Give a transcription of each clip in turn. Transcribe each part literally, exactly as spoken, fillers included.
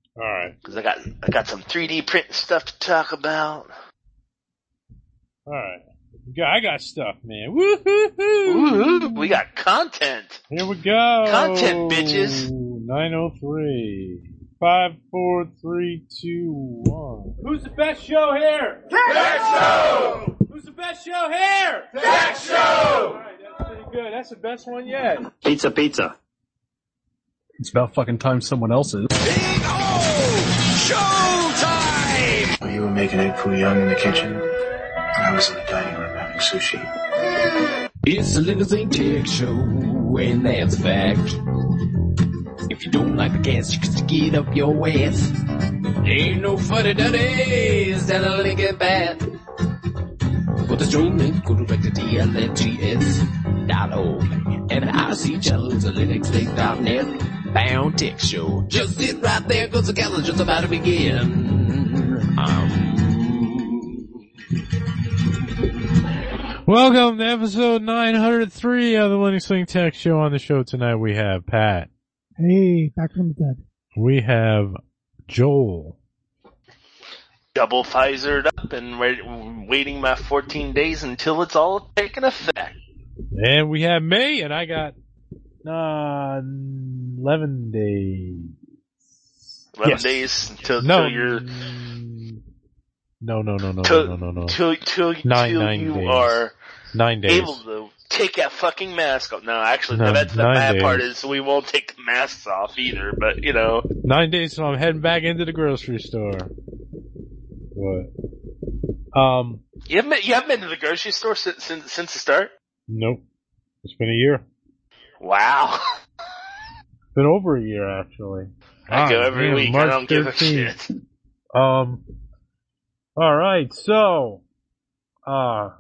All right. Because I got I got some three D print stuff to talk about. All right. Yeah, I got stuff, man. Woo-hoo-hoo! Ooh, we got content. Here we go. Content, bitches. nine oh three. Five, four, three, two, one. Who's the best show here? Tech Show! Who's the best show here? Tech Show! All right, that's pretty good. That's the best one yet. Pizza, pizza. It's about fucking time someone else is. Big O! Showtime! Well, you were making egg foo young in the kitchen. I was in the dining room having sushi. It's a Little Thing Tech Show, and that's a fact. If you don't like the gas, you can stick it up your ass. Ain't no funny duddies that a lick it bad. For the stream link, go direct to T L N G S dot org. And the I C channel is a Linux Link dot net. Bound Tech Show. Just sit right there, cause the gal's just about to begin. Um... Welcome to episode nine hundred three of the Linux Link Tech Show. On the show tonight we have Pat. Hey, back from the dead. We have Joel. Double Pfizered up and wait, waiting my fourteen days until it's all taken effect. And we have me, and I got uh, eleven days. eleven Yes. days till, No. till you're... No, no, no, no, till, no, no, no, no. Till, till, Nine, till nine you days. are Nine days. able to take that fucking mask off. No, actually, No, that's the nine bad days. part is we won't take the masks off either, but, you know. Nine days, so I'm heading back into the grocery store. What? Um, You haven't been, you haven't been to the grocery store since, since, since the start? nope. It's been a year. Wow. It's been over a year, actually. I go Ah, every man, week. March I don't give a thirteenth. shit. Um, alright, so, uh,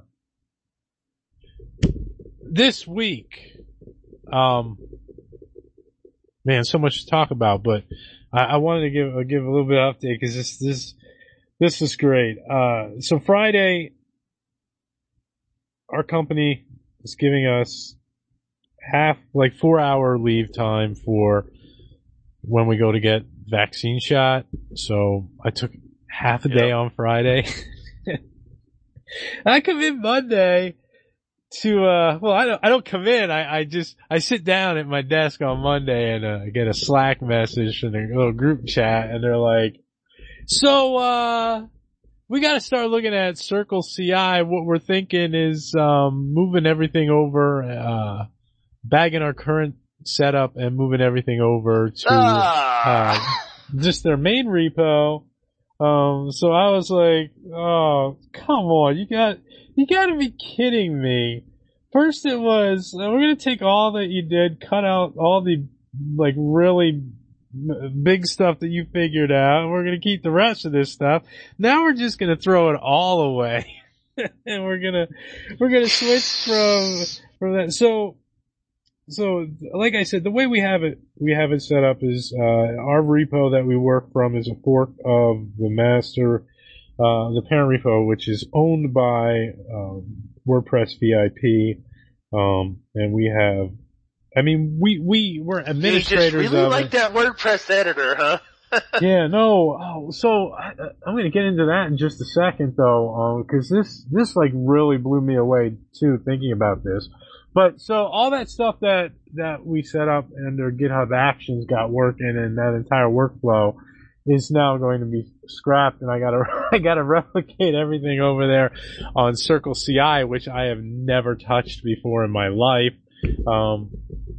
this week, um, man, so much to talk about, but I, I wanted to give, uh, give a little bit of update because this, this, this is great. Uh, so Friday, our company is giving us half, like four hour leave time for when we go to get vaccine shot. So I took half a day Yep. on Friday. I come in Monday to, uh, well, I don't, I don't come in. I, I just, I sit down at my desk on Monday and, uh, get a Slack message from a little group chat and they're like, so, uh, we gotta start looking at Circle C I. What we're thinking is, um, moving everything over, uh, bagging our current setup and moving everything over to, Ah. uh, just their main repo. Um, so I was like, oh, come on, you got, you gotta be kidding me. First it was, uh, we're gonna take all that you did, cut out all the, like, really m- big stuff that you figured out, and we're gonna keep the rest of this stuff. Now we're just gonna throw it all away. And we're gonna, we're gonna switch from, from that. So, So, like I said, the way we have it, we have it set up is, uh, our repo that we work from is a fork of the master, uh, the parent repo, which is owned by, um, WordPress V I P. Um, and we have, I mean, we, we, we're You just administrators really of like it. that WordPress editor, huh? Yeah, no, oh, so I, I'm gonna get into that in just a second though, um, cause this, this like really blew me away too, thinking about this. But so all that stuff that, that we set up under GitHub Actions got working and that entire workflow is now going to be scrapped and I gotta, I gotta replicate everything over there on Circle C I, which I have never touched before in my life. Um,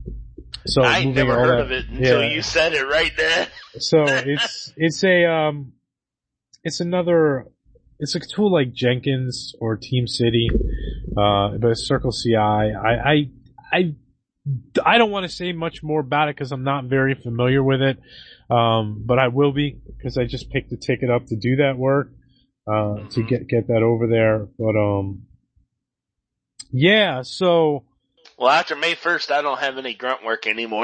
so I ain't moving never all heard that- of it until yeah. you said it right there. So it's, it's a, um, it's another, it's a tool like Jenkins or TeamCity, uh, but it's Circle C I. I, I, I, I don't want to say much more about it because I'm not very familiar with it. Um, but I will be because I just picked a ticket up to do that work, uh, mm-hmm. to get, get that over there. But, um, yeah, so. Well, after May first, I don't have any grunt work anymore.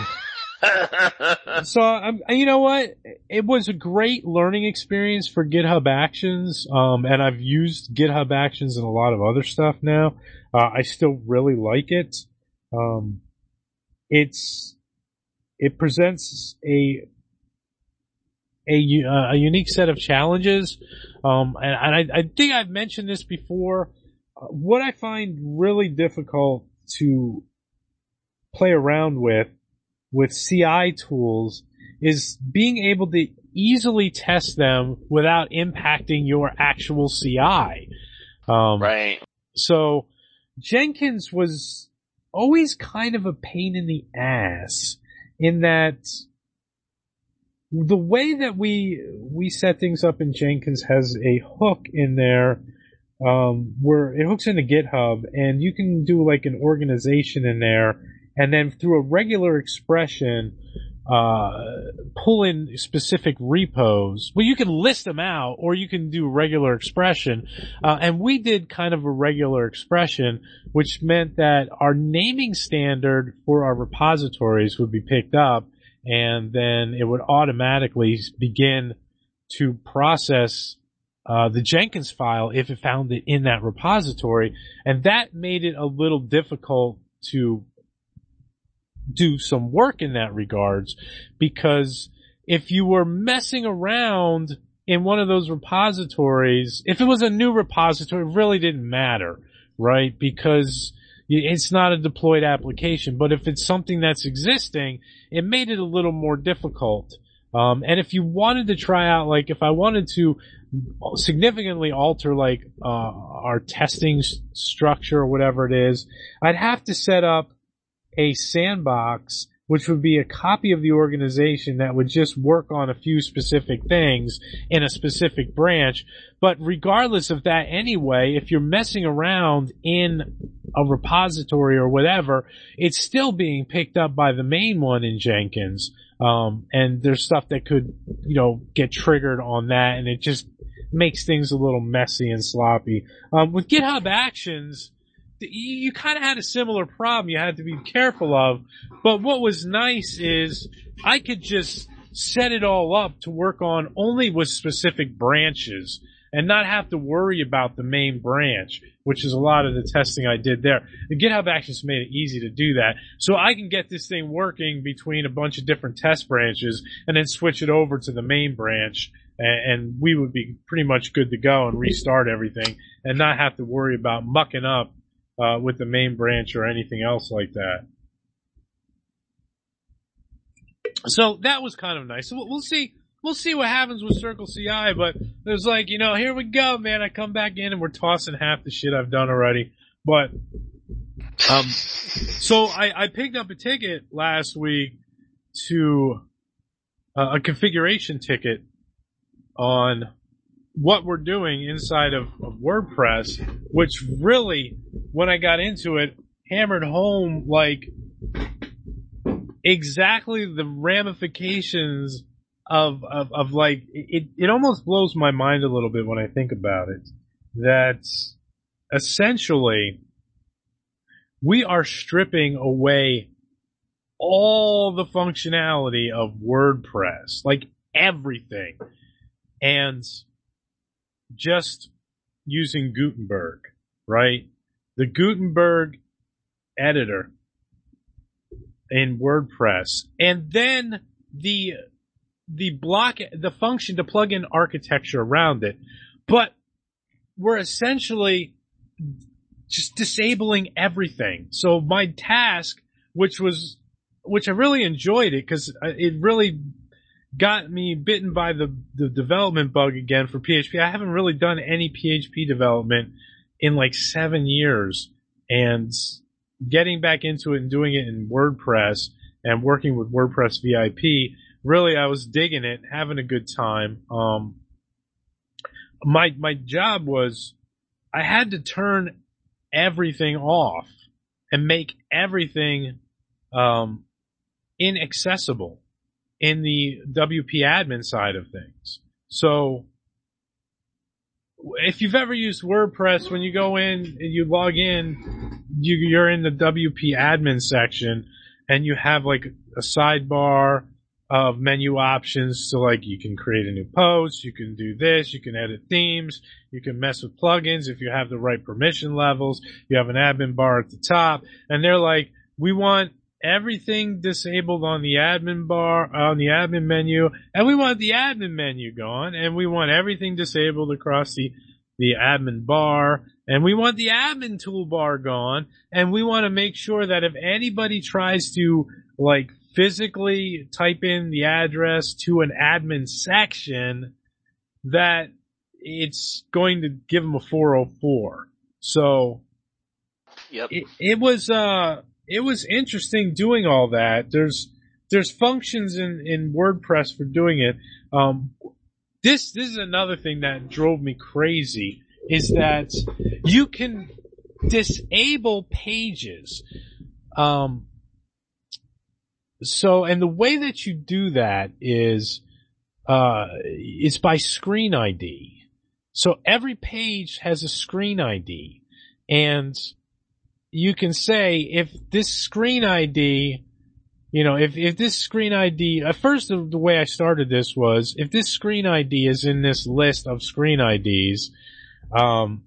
So, um, you know what? It was a great learning experience for GitHub Actions, um, and I've used GitHub Actions in a lot of other stuff now. Uh, I still really like it. Um, it's, it presents a, a, u- uh, a unique set of challenges. Um, and, and I, I think I've mentioned this before. Uh, What I find really difficult to play around with, with C I tools, is being able to easily test them without impacting your actual C I. Um, Right. So Jenkins was always kind of a pain in the ass in that the way that we we set things up in Jenkins has a hook in there um, where it hooks into GitHub, and you can do like an organization in there, and then through a regular expression uh, pull in specific repos. Well, you can list them out, or you can do regular expression. Uh, and we did kind of a regular expression, which meant that our naming standard for our repositories would be picked up, and then it would automatically begin to process uh, the Jenkins file if it found it in that repository. And that made it a little difficult to do some work in that regards, because if you were messing around in one of those repositories, if it was a new repository, it really didn't matter, right? Because it's not a deployed application. But if it's something that's existing, it made it a little more difficult. Um, and if you wanted to try out, like if I wanted to significantly alter like uh, our testing s- structure or whatever it is, I'd have to set up a sandbox, which would be a copy of the organization that would just work on a few specific things in a specific branch. But regardless of that anyway, if you're messing around in a repository or whatever, it's still being picked up by the main one in Jenkins. Um, and there's stuff that could, you know, get triggered on that, and it just makes things a little messy and sloppy. Um, with GitHub Actions, you kind of had a similar problem you had to be careful of, but what was nice is I could just set it all up to work on only with specific branches and not have to worry about the main branch, which is a lot of the testing I did there. The GitHub Actions made it easy to do that, so I can get this thing working between a bunch of different test branches and then switch it over to the main branch, and, and we would be pretty much good to go and restart everything and not have to worry about mucking up Uh, with the main branch or anything else like that. So that was kind of nice. So we'll, we'll see. We'll see what happens with Circle C I, but it was like, you know, here we go, man. I come back in and we're tossing half the shit I've done already. But, um, so I, I picked up a ticket last week to uh, a configuration ticket on what we're doing inside of, of WordPress, which really, when I got into it, hammered home like exactly the ramifications of, of, of like, it, it almost blows my mind a little bit when I think about it, that essentially we are stripping away all the functionality of WordPress, like everything, and just using Gutenberg, right? The Gutenberg editor in WordPress, and then the the block, the function to plug in architecture around it. But we're essentially just disabling everything. So my task, which was, which I really enjoyed it because it really got me bitten by the, the development bug again for P H P. I haven't really done any P H P development in like seven years, and getting back into it and doing it in WordPress and working with WordPress V I P, really I was digging it, having a good time. Um, my, my job was I had to turn everything off and make everything, um, inaccessible in the W P admin side of things. So if you've ever used WordPress, when you go in and you log in, you, you're in the W P admin section and you have like a sidebar of menu options. So like you can create a new post, you can do this, you can edit themes, you can mess with plugins if you have the right permission levels. You have an admin bar at the top, and they're like, we want everything disabled on the admin bar, on the admin menu, and we want the admin menu gone, and we want everything disabled across the, the admin bar, and we want the admin toolbar gone, and we want to make sure that if anybody tries to, like, physically type in the address to an admin section, that it's going to give them a four oh four. So, Yep. it, it was, uh, it was interesting doing all that. There's, there's functions in, in WordPress for doing it. Um, this, this is another thing that drove me crazy, is that you can disable pages. Um, so, and the way that you do that is, uh, it's by screen I D. So every page has a screen I D, and you can say if this screen I D, you know, if, if this screen I D, at first the, the way I started this was, if this screen I D is in this list of screen I Ds, um,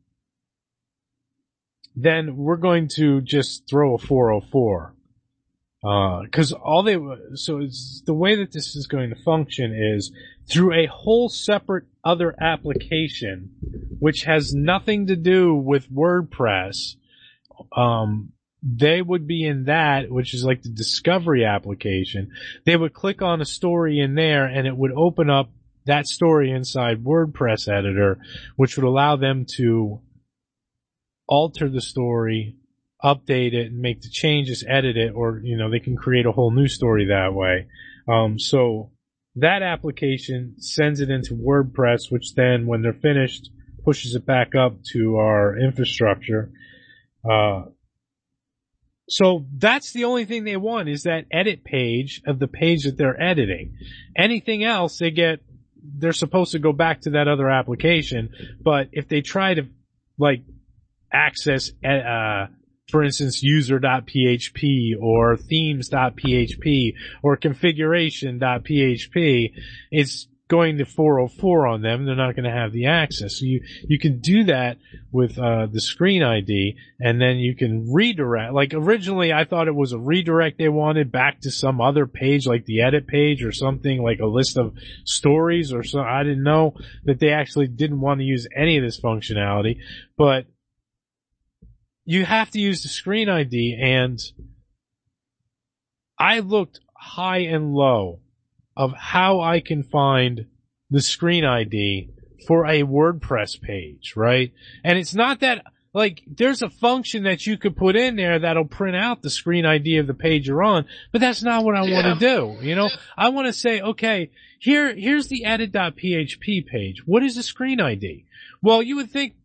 then we're going to just throw a four oh four. Uh, cause all they, so it's, the way that this is going to function is through a whole separate other application, which has nothing to do with WordPress. Um, they would be in that, which is like the discovery application. They would click on a story in there, and it would open up that story inside WordPress editor, which would allow them to alter the story, update it, and make the changes, edit it, or, you know, they can create a whole new story that way. Um, so that application sends it into WordPress, which then, when they're finished, pushes it back up to our infrastructure. Uh, so that's the only thing they want, is that edit page of the page that they're editing. Anything else, they get, they're supposed to go back to that other application, but if they try to, like, access, uh, for instance, user.php or themes.php or configuration.php, it's going to four oh four on them. They're not going to have the access. So you, you can do that with, uh, the screen I D, and then you can redirect. Like, originally I thought it was a redirect they wanted back to some other page, like the edit page or something, like a list of stories or so. I didn't know that they actually didn't want to use any of this functionality, but you have to use the screen I D, and I looked high and low of how I can find the screen I D for a WordPress page, right? And it's not that, like, there's a function that you could put in there that'll print out the screen I D of the page you're on, but that's not what I Yeah. want to do, you know? I want to say, okay, here, here's the edit.php page. What is the screen I D? Well, you would think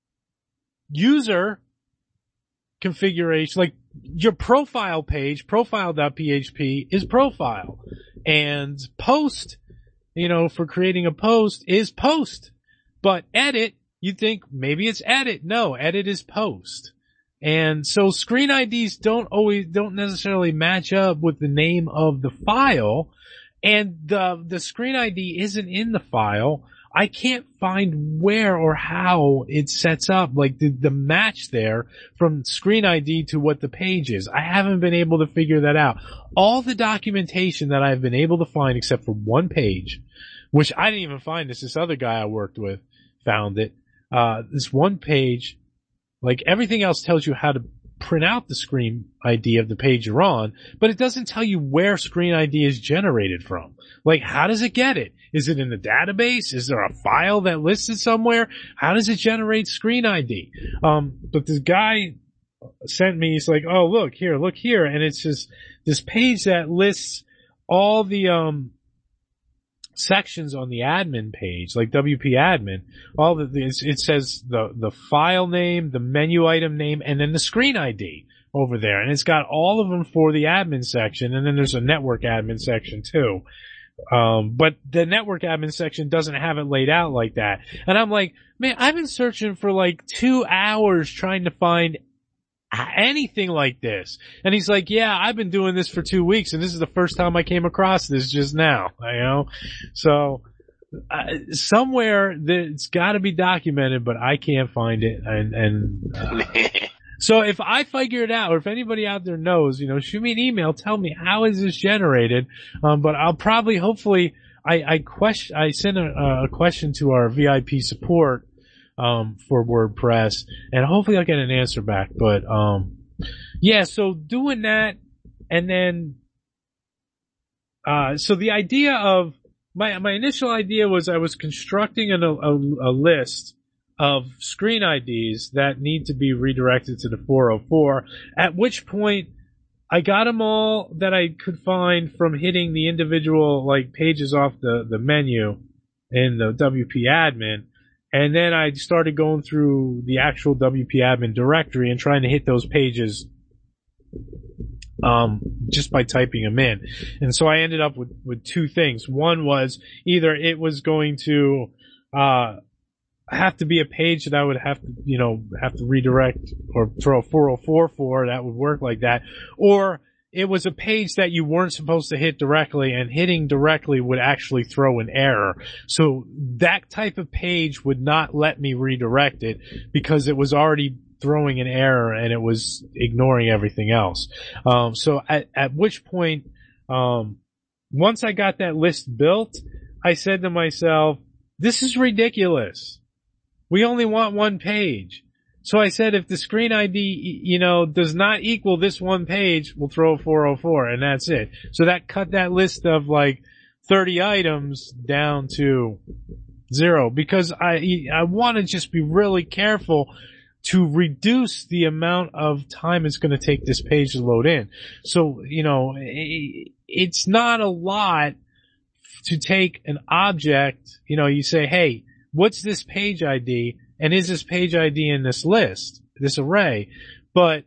user configuration, like your profile page, profile.php is profile, and post, you know, for creating a post is post, but edit, you'd think maybe it's edit. No, edit is post. And so screen I Ds don't always, don't necessarily match up with the name of the file, and the, the screen I D isn't in the file. I can't find where or how it sets up, like the, the match there from screen I D to what the page is. I haven't been able to figure that out. All the documentation that I've been able to find, except for one page, which I didn't even find this, this other guy I worked with found it. Uh, this one page, like everything else tells you how to print out the screen I D of the page you're on, but it doesn't tell you where screen I D is generated from. Like, how does it get it? Is it in the database? Is there a file that lists it somewhere? How does it generate screen I D? Um, but this guy sent me, he's like, oh, look here, look here. And it's just this page that lists all the, um, sections on the admin page, like W P admin. All the, it says the, the file name, the menu item name, and then the screen I D over there. And it's got all of them for the admin section. And then there's a network admin section too. Um, but the network admin section doesn't have it laid out like that. And I'm like, man, I've been searching for like two hours trying to find anything like this. And he's like, yeah, I've been doing this for two weeks and this is the first time I came across this just now, you know? So, uh, somewhere that it's gotta be documented, but I can't find it. And, and, uh, So if I figure it out, or if anybody out there knows, you know, shoot me an email, tell me how is this generated. Um, but I'll probably, hopefully, I, I question, I sent a, a question to our V I P support, um, for WordPress, and hopefully I'll get an answer back. But, um, yeah, so doing that, and then, uh, so the idea of, my, my initial idea was I was constructing an, a, a list of screen I Ds that need to be redirected to the four oh four, at which point I got them all that I could find from hitting the individual like pages off the, the menu in the W P admin, and then I started going through the actual W P admin directory and trying to hit those pages um just by typing them in. And so I ended up with, with two things. One was either it was going to uh have to be a page that I would have to, you know, have to redirect or throw a four oh four for that would work like that. Or it was a page that you weren't supposed to hit directly, and hitting directly would actually throw an error. So that type of page would not let me redirect it because it was already throwing an error and it was ignoring everything else. Um, so at, at which point, um, once I got that list built, I said to myself, this is ridiculous. We only want one page. So I said, if the screen I D, you know, does not equal this one page, we'll throw a four oh four, and that's it. So that cut that list of like thirty items down to zero, because I, I want to just be really careful to reduce the amount of time it's going to take this page to load in. So, you know, it, it's not a lot to take an object, you know, you say, hey, what's this page I D, and is this page I D in this list, this array? But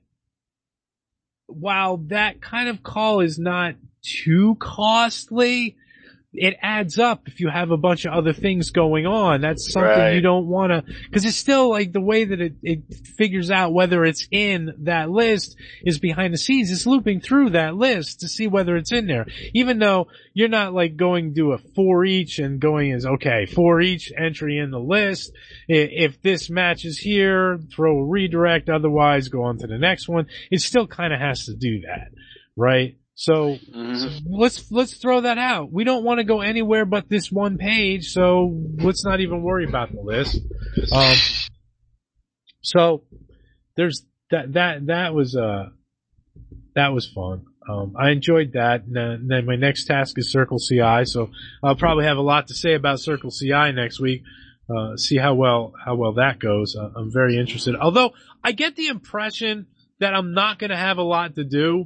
while that kind of call is not too costly, it adds up if you have a bunch of other things going on. That's something Right. you don't want to, because it's still like the way that it, it figures out whether it's in that list is behind the scenes. It's looping through that list to see whether it's in there. Even though you're not like going to do a for each and going as, okay, for each entry in the list, if this matches here, throw a redirect, otherwise go on to the next one. It still kind of has to do that, right? So Mhm. let's let's throw that out. We don't want to go anywhere but this one page, so let's not even worry about the list. Um, so there's that that that was uh that was fun. Um, I enjoyed that. And then, then my next task is Circle C I, so I'll probably have a lot to say about Circle C I next week. Uh, see how well how well that goes. Uh, I'm very interested. Although I get the impression that I'm not going to have a lot to do,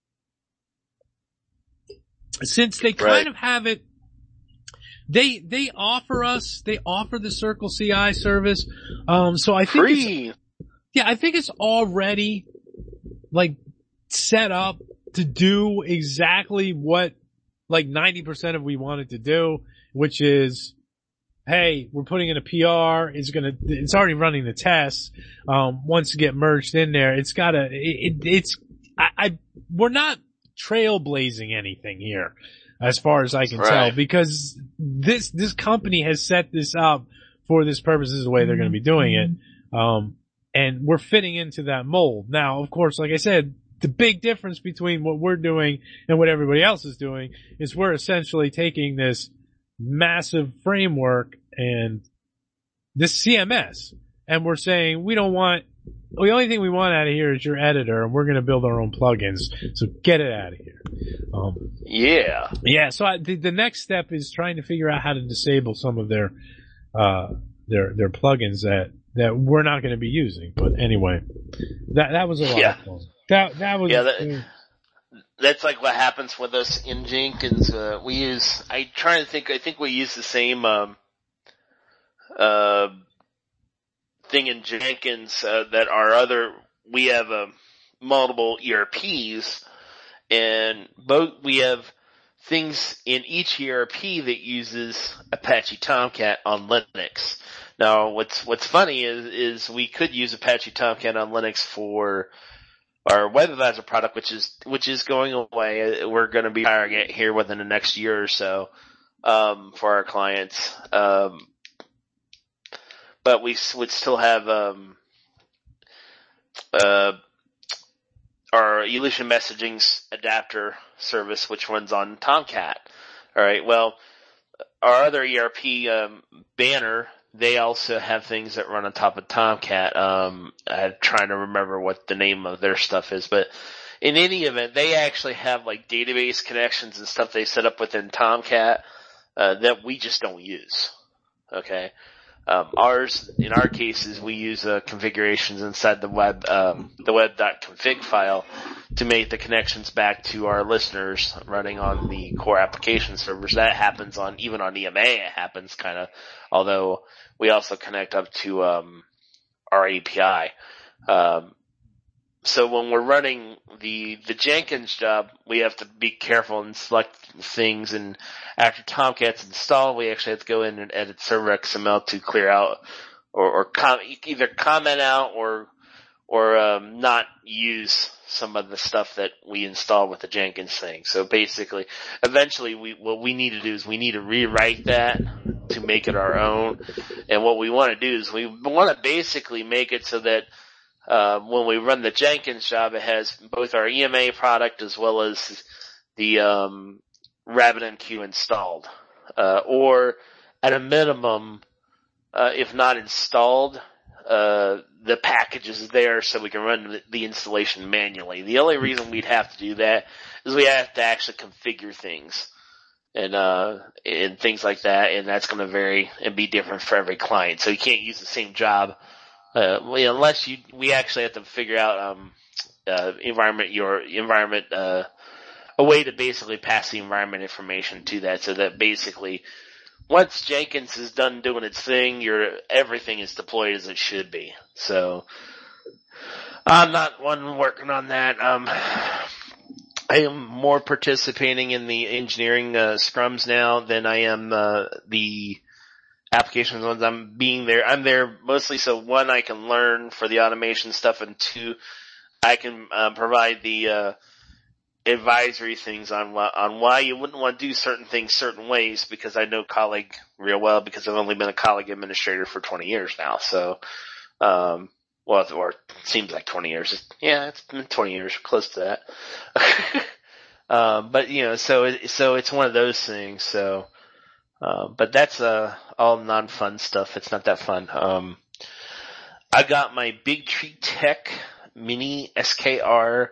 since they kind Right. of have it, they, they offer us, they offer the Circle C I service. Um, so I think it's, Free. yeah, I think it's already like set up to do exactly what like ninety percent of we want it to do, which is, hey, we're putting in a P R. It's gonna, it's already running the tests. Um, once you get merged in there, it's gotta, it, it, it's, I, I, we're not trailblazing anything here as far as I can Right. tell, because this, this company has set this up for this purpose. This is the way they're going to be doing it. Um, and we're fitting into that mold. Now, of course, like I said, the big difference between what we're doing and what everybody else is doing is we're essentially taking this massive framework and this C M S, and we're saying we don't want, the only thing we want out of here is your editor, and we're going to build our own plugins. So get it out of here. Um, Yeah. yeah. So I, the, the next step is trying to figure out how to disable some of their uh, their their plugins that that we're not going to be using. But anyway, that that was a lot Yeah. of fun. That that was Yeah, that- That's like what happens with us in Jenkins. Uh, we use, I try to think, I think we use the same, um, uh, thing in Jenkins, uh, that our other, we have, um, multiple E R Ps, and both, we have things in each E R P that uses Apache Tomcat on Linux. Now, what's, what's funny is, is we could use Apache Tomcat on Linux for our web advisor product, which is, which is going away. We're going to be hiring it here within the next year or so, um, for our clients. Um, but we would still have, um, uh, our Elution Messaging's adapter service, which runs on Tomcat. All right. Well, our other E R P um, Banner, they also have things that run on top of Tomcat. Um, I'm trying to remember what the name of their stuff is, but in any event, they actually have like database connections and stuff they set up within Tomcat uh, that we just don't use. Okay. Um, ours, in our cases, we use uh, configurations inside the web, um, the web.config file to make the connections back to our listeners running on the core application servers. That happens on, even on E M A, it happens kind of, although we also connect up to, um, our A P I. Um, so when we're running the, the Jenkins job, we have to be careful and select things, and after Tomcat's installed, we actually have to go in and edit server X M L to clear out or, or com- either comment out or, or, um, not use some of the stuff that we installed with the Jenkins thing. So basically, eventually we, what we need to do is we need to rewrite that to make it our own. And what we want to do is we want to basically make it so that Uh, when we run the Jenkins job, it has both our E M A product as well as the um, RabbitMQ installed. Uh, or at a minimum, uh, if not installed, uh, the package is there so we can run the, the installation manually. The only reason we'd have to do that is we have to actually configure things and uh, and things like that, and that's going to vary and be different for every client. So you can't use the same job. Uh, well, unless you, we actually have to figure out, um, uh, environment, your environment, uh, a way to basically pass the environment information to that so that basically once Jenkins is done doing its thing, your, everything is deployed as it should be. So, I'm not one working on that. Um, I am more participating in the engineering, uh, scrums now than I am, uh, the, applications ones. I'm being there. I'm there mostly so one, I can learn for the automation stuff, and two, I can uh, provide the uh, advisory things on why, on why you wouldn't want to do certain things certain ways, because I know colleague real well because I've only been a colleague administrator for twenty years now. So, um, well, or it seems like twenty years. Yeah, it's been twenty years, close to that. um, but you know, so it, so it's one of those things. So. Uh, but that's, uh, all non-fun stuff. It's not that fun. Um, I got my Big Tree Tech Mini S K R,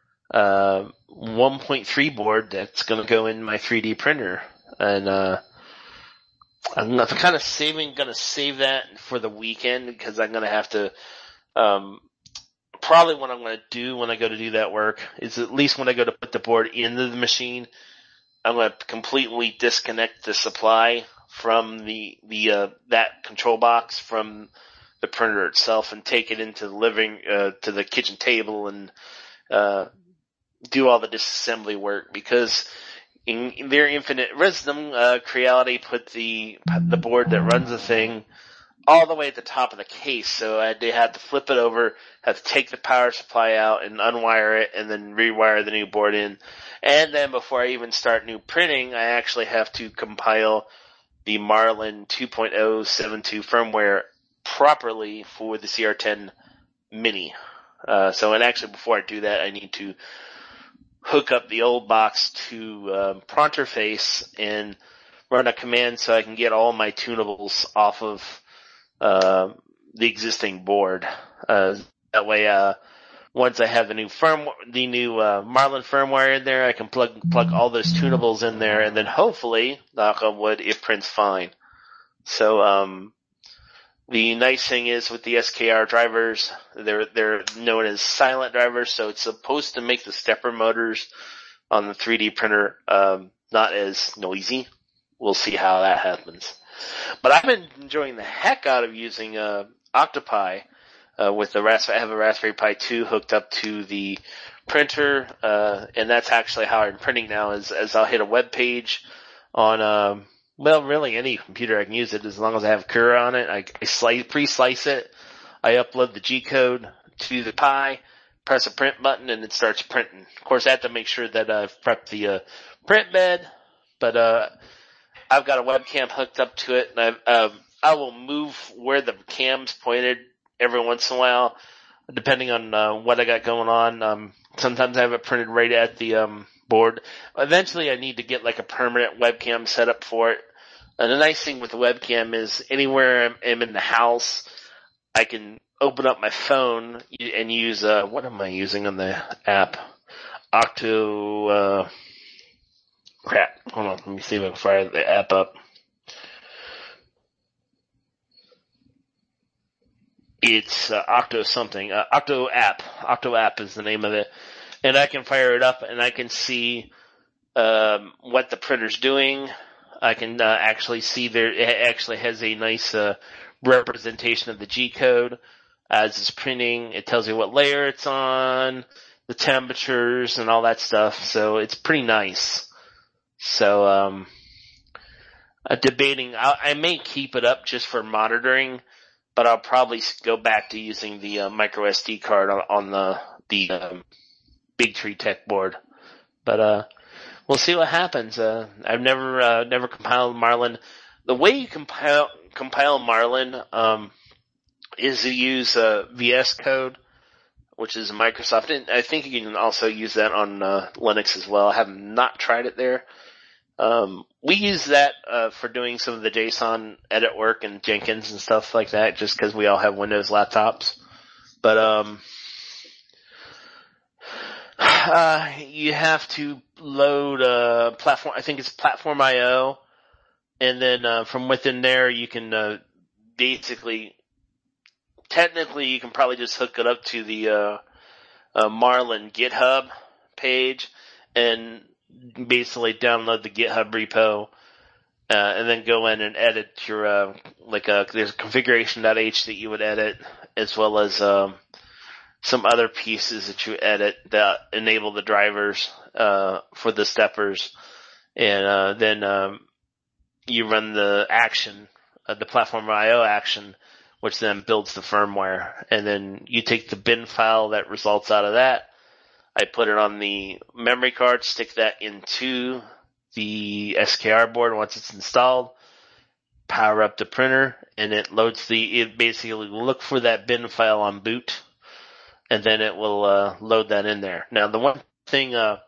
uh, one point three board that's gonna go in my three D printer. And, uh, I'm kind of saving, gonna save that for the weekend because I'm gonna have to, um, probably what I'm gonna do when I go to do that work is at least when I go to put the board into the machine, I'm going to completely disconnect the supply from the, the, uh, that control box from the printer itself and take it into the living, uh, to the kitchen table and, uh, do all the disassembly work, because in, in their infinite wisdom, uh, Creality put the, the board that runs the thing all the way at the top of the case. So I they had to flip it over, had to take the power supply out and unwire it and then rewire the new board in. And then before I even start new printing, I actually have to compile the Marlin two point oh seven two firmware properly for the C R ten Mini. Uh, so, and actually before I do that, I need to hook up the old box to um, Pronterface and run a command so I can get all my tunables off of uh, the existing board. Uh, that way, uh, once I have the new firm, the new uh, Marlin firmware in there, I can plug plug all those tunables in there, and then hopefully, knock on wood, it prints fine. So, um, the nice thing is with the S K R drivers, they're they're known as silent drivers, so it's supposed to make the stepper motors on the three D printer um, not as noisy. We'll see how that happens. But I've been enjoying the heck out of using uh, Octopi. Uh, with the Raspberry, I have a Raspberry Pi two hooked up to the printer, uh, and that's actually how I'm printing now. Is as I'll hit a web page on, um, well, really any computer I can use it as long as I have Cura on it. I, I slice, pre-slice it. I upload the G code to the Pi, press a print button, and it starts printing. Of course, I have to make sure that I've prepped the uh, print bed, but uh, I've got a webcam hooked up to it, and I've, um, I will move where the cam's pointed every once in a while, depending on uh, what I got going on. Um, sometimes I have it printed right at the um, board. Eventually I need to get like a permanent webcam set up for it. And the nice thing with the webcam is anywhere I'm, I'm in the house, I can open up my phone and use, uh, what am I using on the app? Octo, uh, crap. Hold on, let me see if I can fire the app up. It's uh, Octo something. Uh, Octo app. Octo app is the name of it. And I can fire it up and I can see um, what the printer's doing. I can uh, actually see there, it actually has a nice uh, representation of the G code as it's printing. It tells you what layer it's on, the temperatures, and all that stuff. So it's pretty nice. So um, uh, debating, I, I may keep it up just for monitoring, but I'll probably go back to using the uh, micro S D card on, on the the um, Big Tree Tech board. But uh, we'll see what happens. Uh, I've never uh, never compiled Marlin. The way you compile compile Marlin um, is to use uh, V S Code, which is Microsoft. And I think you can also use that on uh, Linux as well. I have not tried it there. Um, we use that uh, for doing some of the JSON edit work and Jenkins and stuff like that, just because we all have Windows laptops. But um, uh, you have to load a platform. I think it's Platform I O, and then uh, from within there you can uh, basically, technically, you can probably just hook it up to the uh, uh, Marlin GitHub page and basically download the GitHub repo, uh, and then go in and edit your, uh, like a, there's a configuration.h that you would edit, as well as, um, some other pieces that you edit that enable the drivers, uh, for the steppers. And, uh, then, um, you run the action, uh, the Platform I O action, which then builds the firmware. And then you take the bin file that results out of that. I put it on the memory card, stick that into the S K R board once it's installed, power up the printer, and it loads the, it basically look for that bin file on boot, and then it will uh, load that in there. Now, the one thing uh,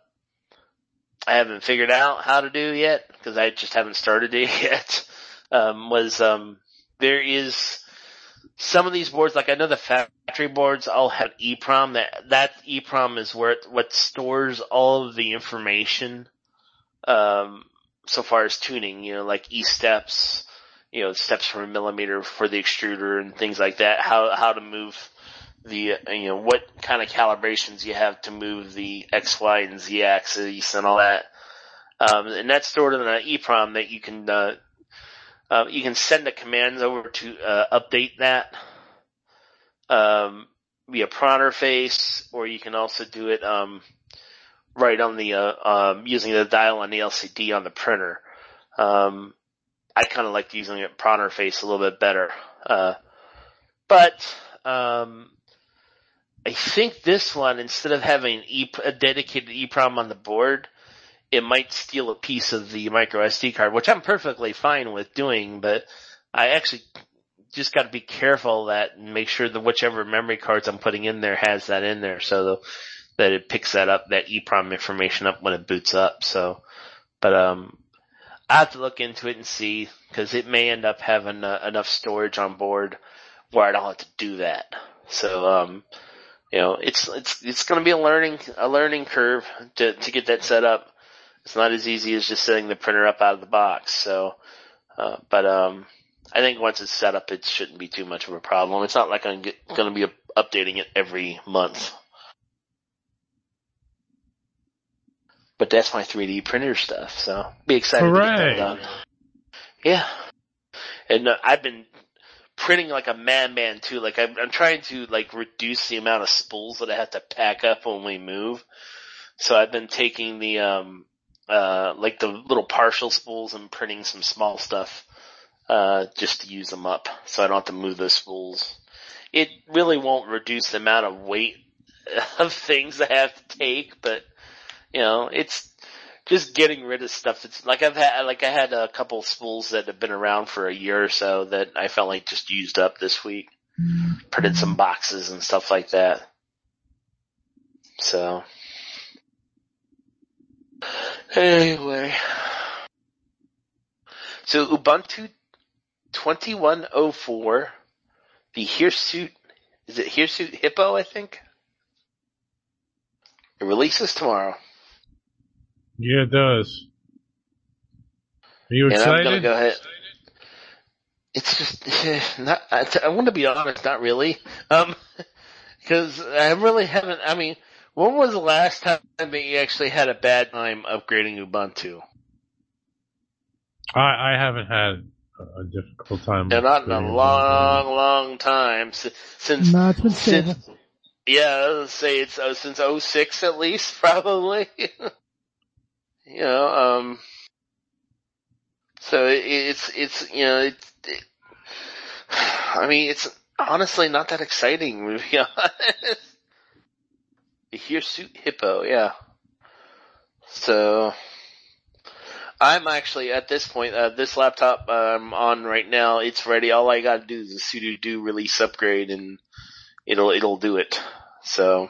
I haven't figured out how to do yet, because I just haven't started it yet, um, was um, there is some of these boards, like I know the factory boards all have EEPROM. That that EEPROM is where it, what stores all of the information, um, so far as tuning, you know, like E steps, you know, steps per millimeter for the extruder and things like that. How how to move the, you know, what kind of calibrations you have to move the X, Y, and Z axis and all that. Um, and that's stored in an EEPROM that you can. Uh, Uh, you can send the commands over to uh, update that um, via Pronterface, or you can also do it um, right on the uh, um, using the dial on the L C D on the printer. Um, I kind of like using it Pronterface a little bit better, uh, but um, I think this one, instead of having e- a dedicated EEPROM on the board, it might steal a piece of the micro S D card, which I'm perfectly fine with doing, but I actually just got to be careful that and make sure that whichever memory cards I'm putting in there has that in there, so that it picks that up, that EEPROM information up when it boots up. So, but um, I have to look into it and see, because it may end up having uh, enough storage on board where I don't have to do that. So, um, you know, it's it's it's going to be a learning a learning curve to to get that set up. It's not as easy as just setting the printer up out of the box. So, uh, but, um, I think once it's set up, it shouldn't be too much of a problem. It's not like I'm going to be updating it every month. But that's my three D printer stuff. So, be excited Hooray. to get that done. Yeah. And uh, I've been printing like a madman too. Like I'm, I'm trying to like reduce the amount of spools that I have to pack up when we move. So I've been taking the, um, Uh, like the little partial spools and printing some small stuff, uh, just to use them up so I don't have to move those spools. It really won't reduce the amount of weight of things I have to take, but, you know, it's just getting rid of stuff that's, like I've had, like I had a couple spools that have been around for a year or so that I felt like just used up this week. printed some boxes and stuff like that. So, anyway. So Ubuntu twenty-one oh four, the Hirsute, is it Hirsute Hippo, I think? It releases tomorrow. Yeah, it does. Are you And excited? I'm gonna go ahead. It's just, not, I, I want to be honest, not really. Um, cause I really haven't, I mean, when was the last time that you actually had a bad time upgrading Ubuntu? I, I haven't had a difficult time. No, not in a long, long time. Since, No, it's been stable. since yeah, let's say it's uh, since oh six at least, probably. You know, um, so it, it's, it's, you know, it's, it, I mean, it's honestly not that exciting, to be honest. The Hirsute Hippo, yeah. So, I'm actually, at this point, uh, this laptop I'm on right now, it's ready. All I gotta do is a sudo do release upgrade and it'll, it'll do it. So,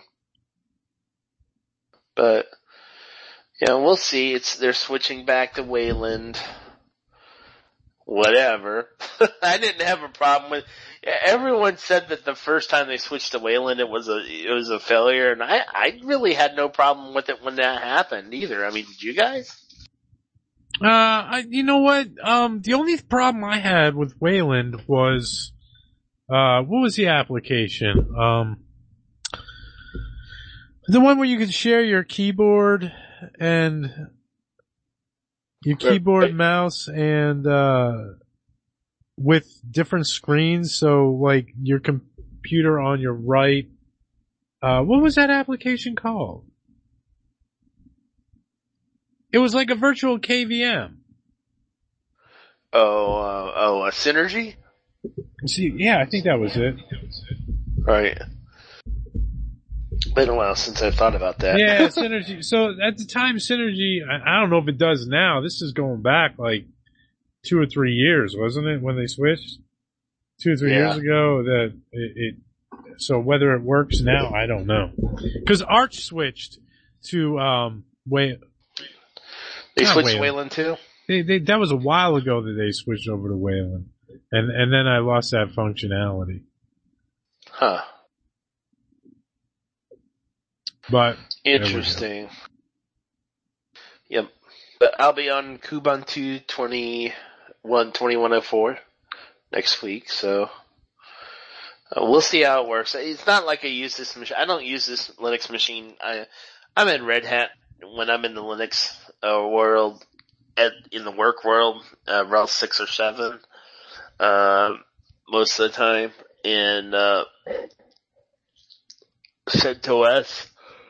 but, yeah, we'll see. It's, they're switching back to Wayland. Whatever. I didn't have a problem with, everyone said that the first time they switched to Wayland it was a, it was a failure, and I, I really had no problem with it when that happened either. I mean, did you guys? Uh, I, you know what? Um, the only problem I had with Wayland was, uh, what was the application? Um, the one where you could share your keyboard and your keyboard, Right. mouse, and, uh, with different screens. So, like, your computer on your right. Uh, what was that application called? It was like a virtual K V M. Oh, uh, oh, a Synergy? See, yeah, I think that was it. Right. Been a while since I've thought about that. Yeah, Synergy. So at the time, Synergy, I, I don't know if it does now. This is going back like two or three years, wasn't it, when they switched? Two or three Yeah. years ago that it, it, so whether it works now, I don't know. Cause Arch switched to, um, Way, They Not switched Wayland. Wayland too? they, they, that was a while ago that they switched over to Wayland. And, and then I lost that functionality. Huh. But, Interesting. Yep. But I'll be on Kubuntu twenty-one, twenty-one oh four next week, so uh, we'll see how it works. It's not like I use this machine. I don't use this Linux machine. I, I'm in Red Hat when I'm in the Linux uh, world, at, in the work world, uh, R H E L six or seven, uh, most of the time, and, uh, CentOS.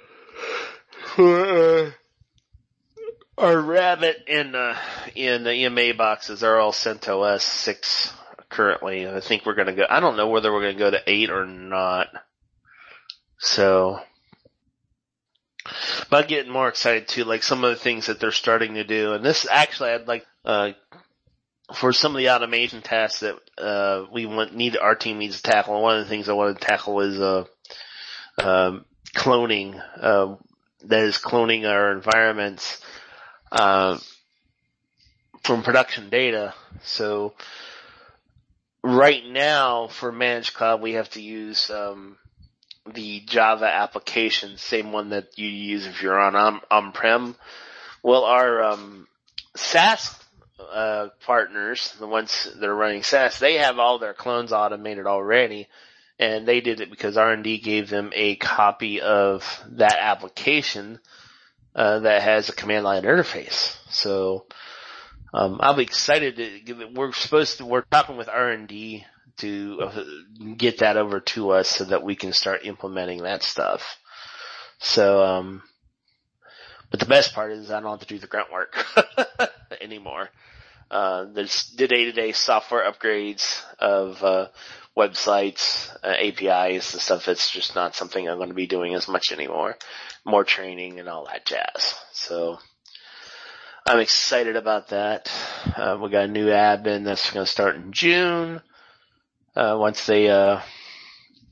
Uh, our Rabbit and uh, in the E M A boxes are all CentOS six currently. I think we're gonna go. I don't know whether we're gonna go to eight or not. So, but I'm getting more excited too. Like some of the things that they're starting to do, and this actually, I'd like uh, for some of the automation tasks that uh, we want need our team needs to tackle. One of the things I want to tackle is uh, um, cloning. Uh, that is cloning our environments uh, from production data. So right now for Managed Cloud, we have to use um, the Java application, same one that you use if you're on on- on-prem. Well, our um, SaaS uh, partners, the ones that are running SaaS, they have all their clones automated already. And they did it because R and D gave them a copy of that application uh, that has a command line interface. So um, I'll be excited to give it. We're supposed to. We're talking with R and D to uh, get that over to us so that we can start implementing that stuff. So, um, but the best part is I don't have to do the grunt work anymore. Uh, there's the day-to-day software upgrades of uh, websites, uh, A P Is, the stuff that's just not something I'm going to be doing as much anymore. More training and all that jazz. So I'm excited about that. Uh, we got a new admin that's going to start in June. Uh, once they, uh,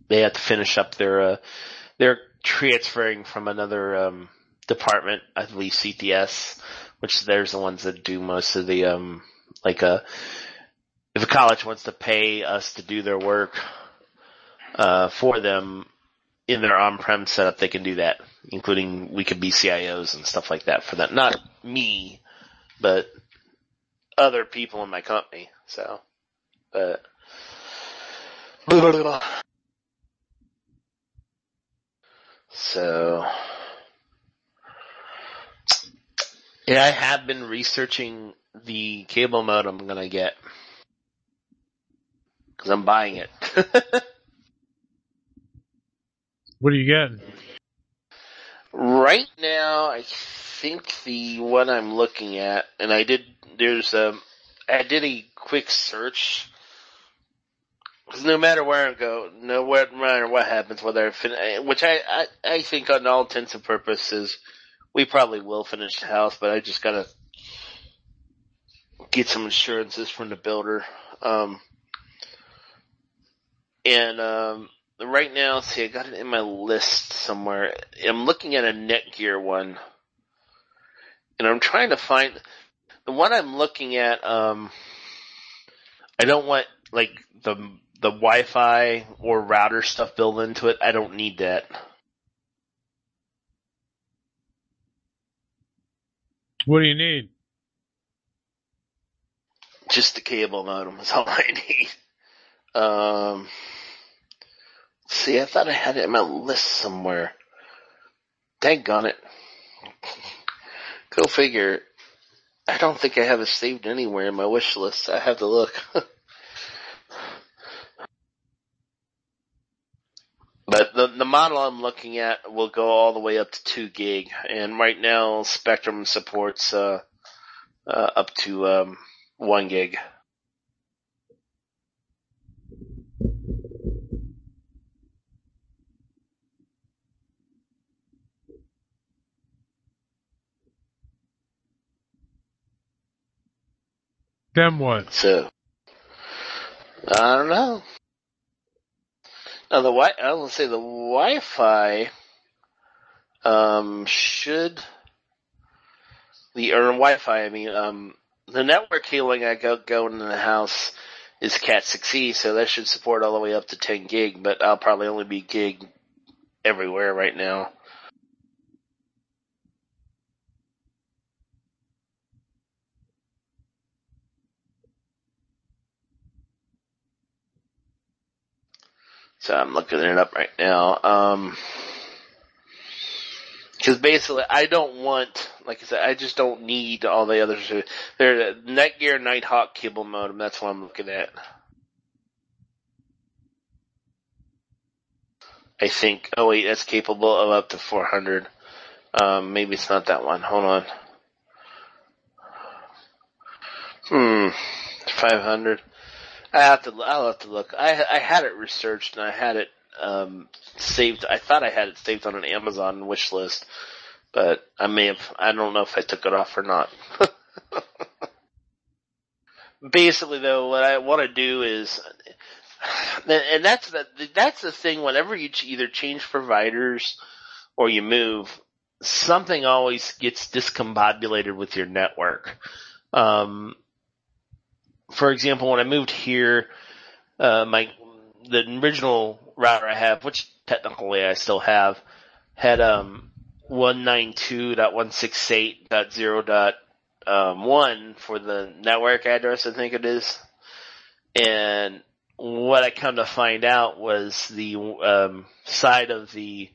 they have to finish up their, uh, they're transferring from another, um, department, I believe C T S, which there's the ones that do most of the, um, like, uh, if a college wants to pay us to do their work, uh, for them in their on-prem setup, they can do that, including we could be C I Os and stuff like that for that. Not me, but other people in my company, so, but, so, yeah, I have been researching the cable modem I'm gonna get. Cause I'm buying it. What are you getting? Right now, I think the one I'm looking at, and I did, there's um, I did a quick search. Cause no matter where I go, no matter what happens, whether I fin- which I, I, I think on all intents and purposes, we probably will finish the house, but I just gotta get some insurances from the builder. Um, and, um, right now, see, I got it in my list somewhere. I'm looking at a Netgear one, and I'm trying to find the one I'm looking at. Um, I don't want like the the Wi-Fi or router stuff built into it. I don't need that. What do you need? Just the cable modem is all I need. Um, see, I thought I had it in my list somewhere. Daggone it. Go figure. I don't think I have it saved anywhere in my wish list. I have to look. But the the model I'm looking at will go all the way up to two gig, and right now Spectrum supports uh, uh up to um one gig. Then what? So I don't know. Now the wi- I will say the Wi-Fi um should the or Wi-Fi I mean um the network cabling I got going in the house is Cat six E, so that should support all the way up to ten gig, but I'll probably only be gig everywhere right now. So I'm looking it up right now. Um, cause basically I don't want, like I said, I just don't need all the others. There's a Netgear Nighthawk cable modem, that's what I'm looking at. I think, oh wait, that's capable of up to four hundred. Um, maybe it's not that one. Hold on. Hmm, five hundred. I have to. I'll have to look. I I had it researched and I had it um saved. I thought I had it saved on an Amazon wish list, but I may have. I don't know if I took it off or not. Basically, though, what I want to do is, and that's the that's the thing. Whenever you either change providers or you move, something always gets discombobulated with your network. Um. For example, when I moved here, uh, my, the original router I have, which technically I still have, had, um, one ninety-two dot one sixty-eight dot zero dot one for the network address, I think it is. And what I come to find out was the, um, side of the,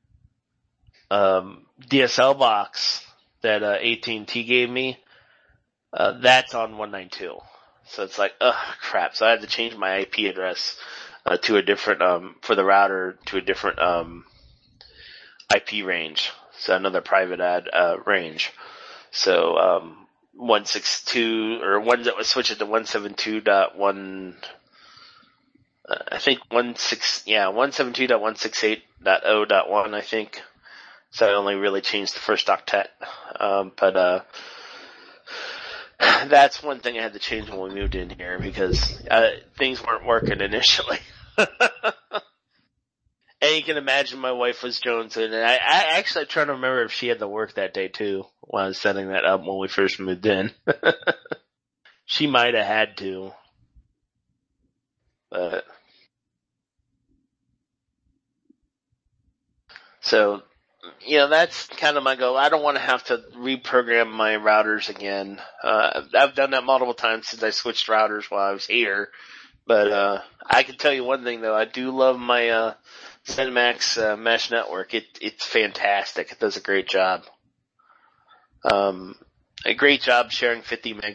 um, D S L box that, uh, A T and T gave me, uh, that's on one ninety-two. So it's like, ugh, crap. So I had to change my I P address, uh, to a different, um, for the router to a different, um, I P range. So another private ad, uh, range. So, um, one sixty-two, or one that was switching to one seventy-two dot one, uh, I think one six, yeah, one seventy-two dot one sixty-eight dot zero dot one, I think. So I only really changed the first octet. Um, but, uh, that's one thing I had to change when we moved in here because uh, things weren't working initially. you can imagine my wife was jonesing, and I, I actually trying to remember if she had to work that day too while I was setting that up when we first moved in. She might have had to, but so you know that's kind of my goal. I don't want to have to reprogram my routers again. Uh, I've done that multiple times since I switched routers while I was here. But uh, I can tell you one thing though, I do love my uh, ZeniMax uh, mesh network. It it's fantastic. It does a great job. Um, a great job sharing fifty meg.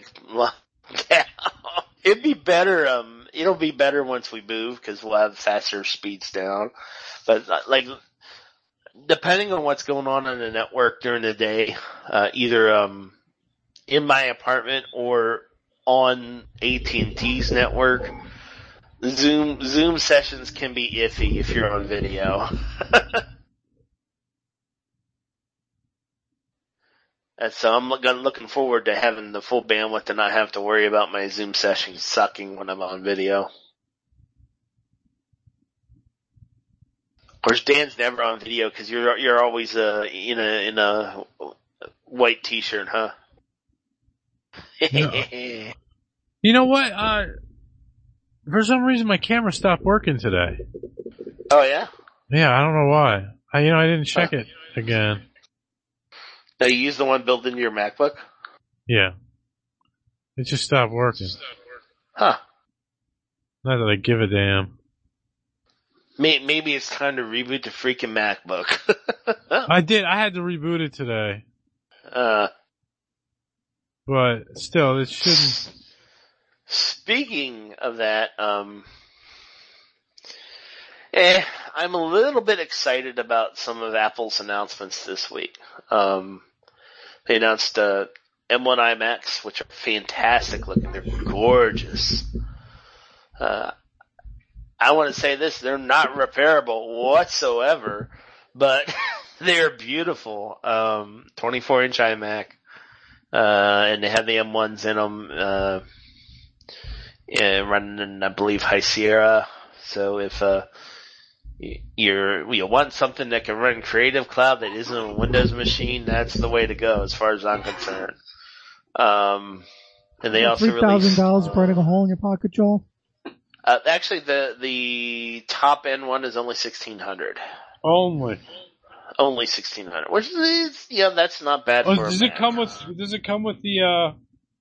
It'd be better. Um, it'll be better once we move because we'll have faster speeds down. But uh, like, depending on what's going on in the network during the day, uh, either um, in my apartment or on A T and T's network. Zoom Zoom sessions can be iffy if you're on video. And so I'm looking forward to having the full bandwidth to not have to worry about my Zoom sessions sucking when I'm on video. Of course, Dan's never on video because you're you're always uh, in a in a white t-shirt, huh? No. You know what? Uh, for some reason, my camera stopped working today. Oh yeah? Yeah, I don't know why. I, you know, I didn't check huh. it again. Now you use the one built into your MacBook? Yeah. It just stopped working. Huh. Not that I give a damn. Maybe it's time to reboot the freaking MacBook. I did. I had to reboot it today. Uh. But still, it shouldn't. Speaking of that, um, eh, I'm a little bit excited about some of Apple's announcements this week. Um, they announced uh, M one iMacs, which are fantastic looking. They're gorgeous. Uh, I want to say this: they're not repairable whatsoever, but they're beautiful. Um, twenty-four inch iMac, uh, and they have the M ones in them. Uh, Yeah, running, I believe, High Sierra. So if uh, you're you want something that can run Creative Cloud that isn't a Windows machine, that's the way to go, as far as I'm concerned. Um, and they also three thousand dollars burning a hole in your pocket, Joel. Uh, actually, the the top end one is only sixteen hundred. Only. Only sixteen hundred, which is yeah, that's not bad. Oh, for does a it Mac. come with? Does it come with the? uh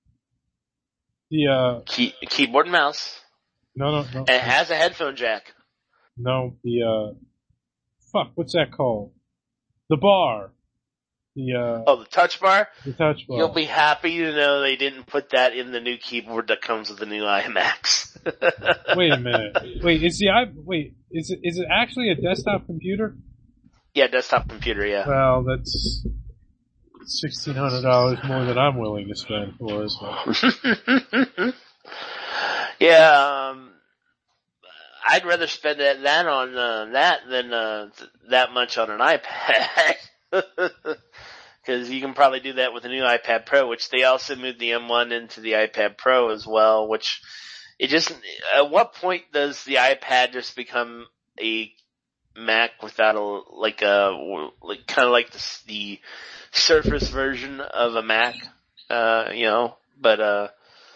The, uh... Key, keyboard and mouse. No, no, no. And it has a headphone jack. No, the, uh... Fuck, what's that called? The bar. The, uh... Oh, the touch bar? The touch bar. You'll be happy to know they didn't put that in the new keyboard that comes with the new iMacs. Wait a minute. Wait, is the i... Wait, is it, is it actually a desktop computer? Yeah, desktop computer, yeah. Well, that's... sixteen hundred dollars more than I'm willing to spend for it. So. Yeah, um, I'd rather spend that, that on uh, that than uh, th- that much on an iPad. Because you can probably do that with the new iPad Pro, which they also moved the M one into the iPad Pro as well, which it just, at what point does the iPad just become a Mac without a, like a, like, kind of like the, the Surface version of a Mac, uh, you know, but, uh,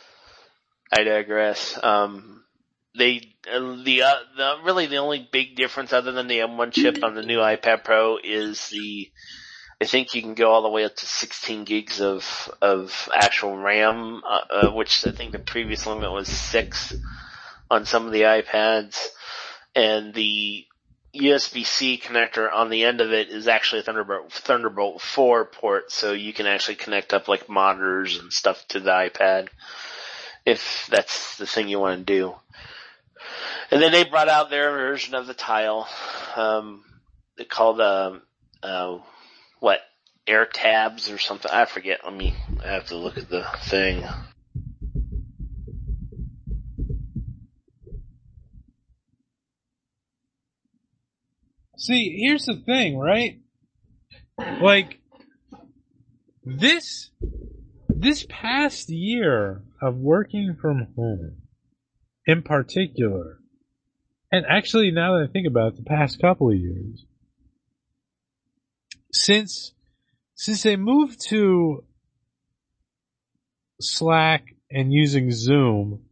I digress. Um, they, uh, the, uh, the, really the only big difference other than the M one chip on the new iPad Pro is the, I think you can go all the way up to sixteen gigs of, of actual RAM, uh, uh, which I think the previous limit was six on some of the iPads, and the U S B-C connector on the end of it is actually a Thunderbolt, Thunderbolt four port, so you can actually connect up like monitors and stuff to the iPad, if that's the thing you want to do. And then they brought out their version of the Tile, um, they called, um, uh, what, Air Tabs or something, I forget, let me, I have to look at the thing. See, here's the thing, right? Like, this, this past year of working from home, in particular, And actually, now that I think about it, the past couple of years, since since they moved to Slack and using Zoom,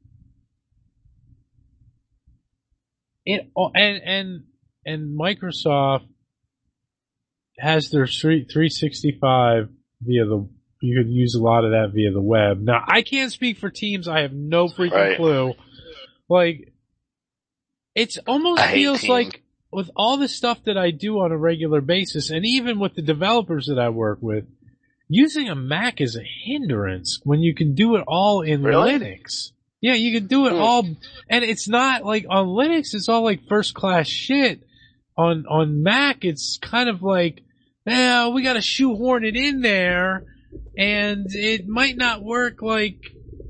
it and and and Microsoft has their three sixty-five via the. You could use a lot of that via the web. Now, I can't speak for Teams. I have no freaking Right. clue. Like, it almost I hate feels Teams. like with all the stuff that I do on a regular basis, and even with the developers that I work with, using a Mac is a hindrance when you can do it all in Really? Linux. Yeah, you can do it Hmm. all, and it's not like on Linux, it's all like first class shit. On, on Mac, it's kind of like, well, we gotta shoehorn it in there, and it might not work like,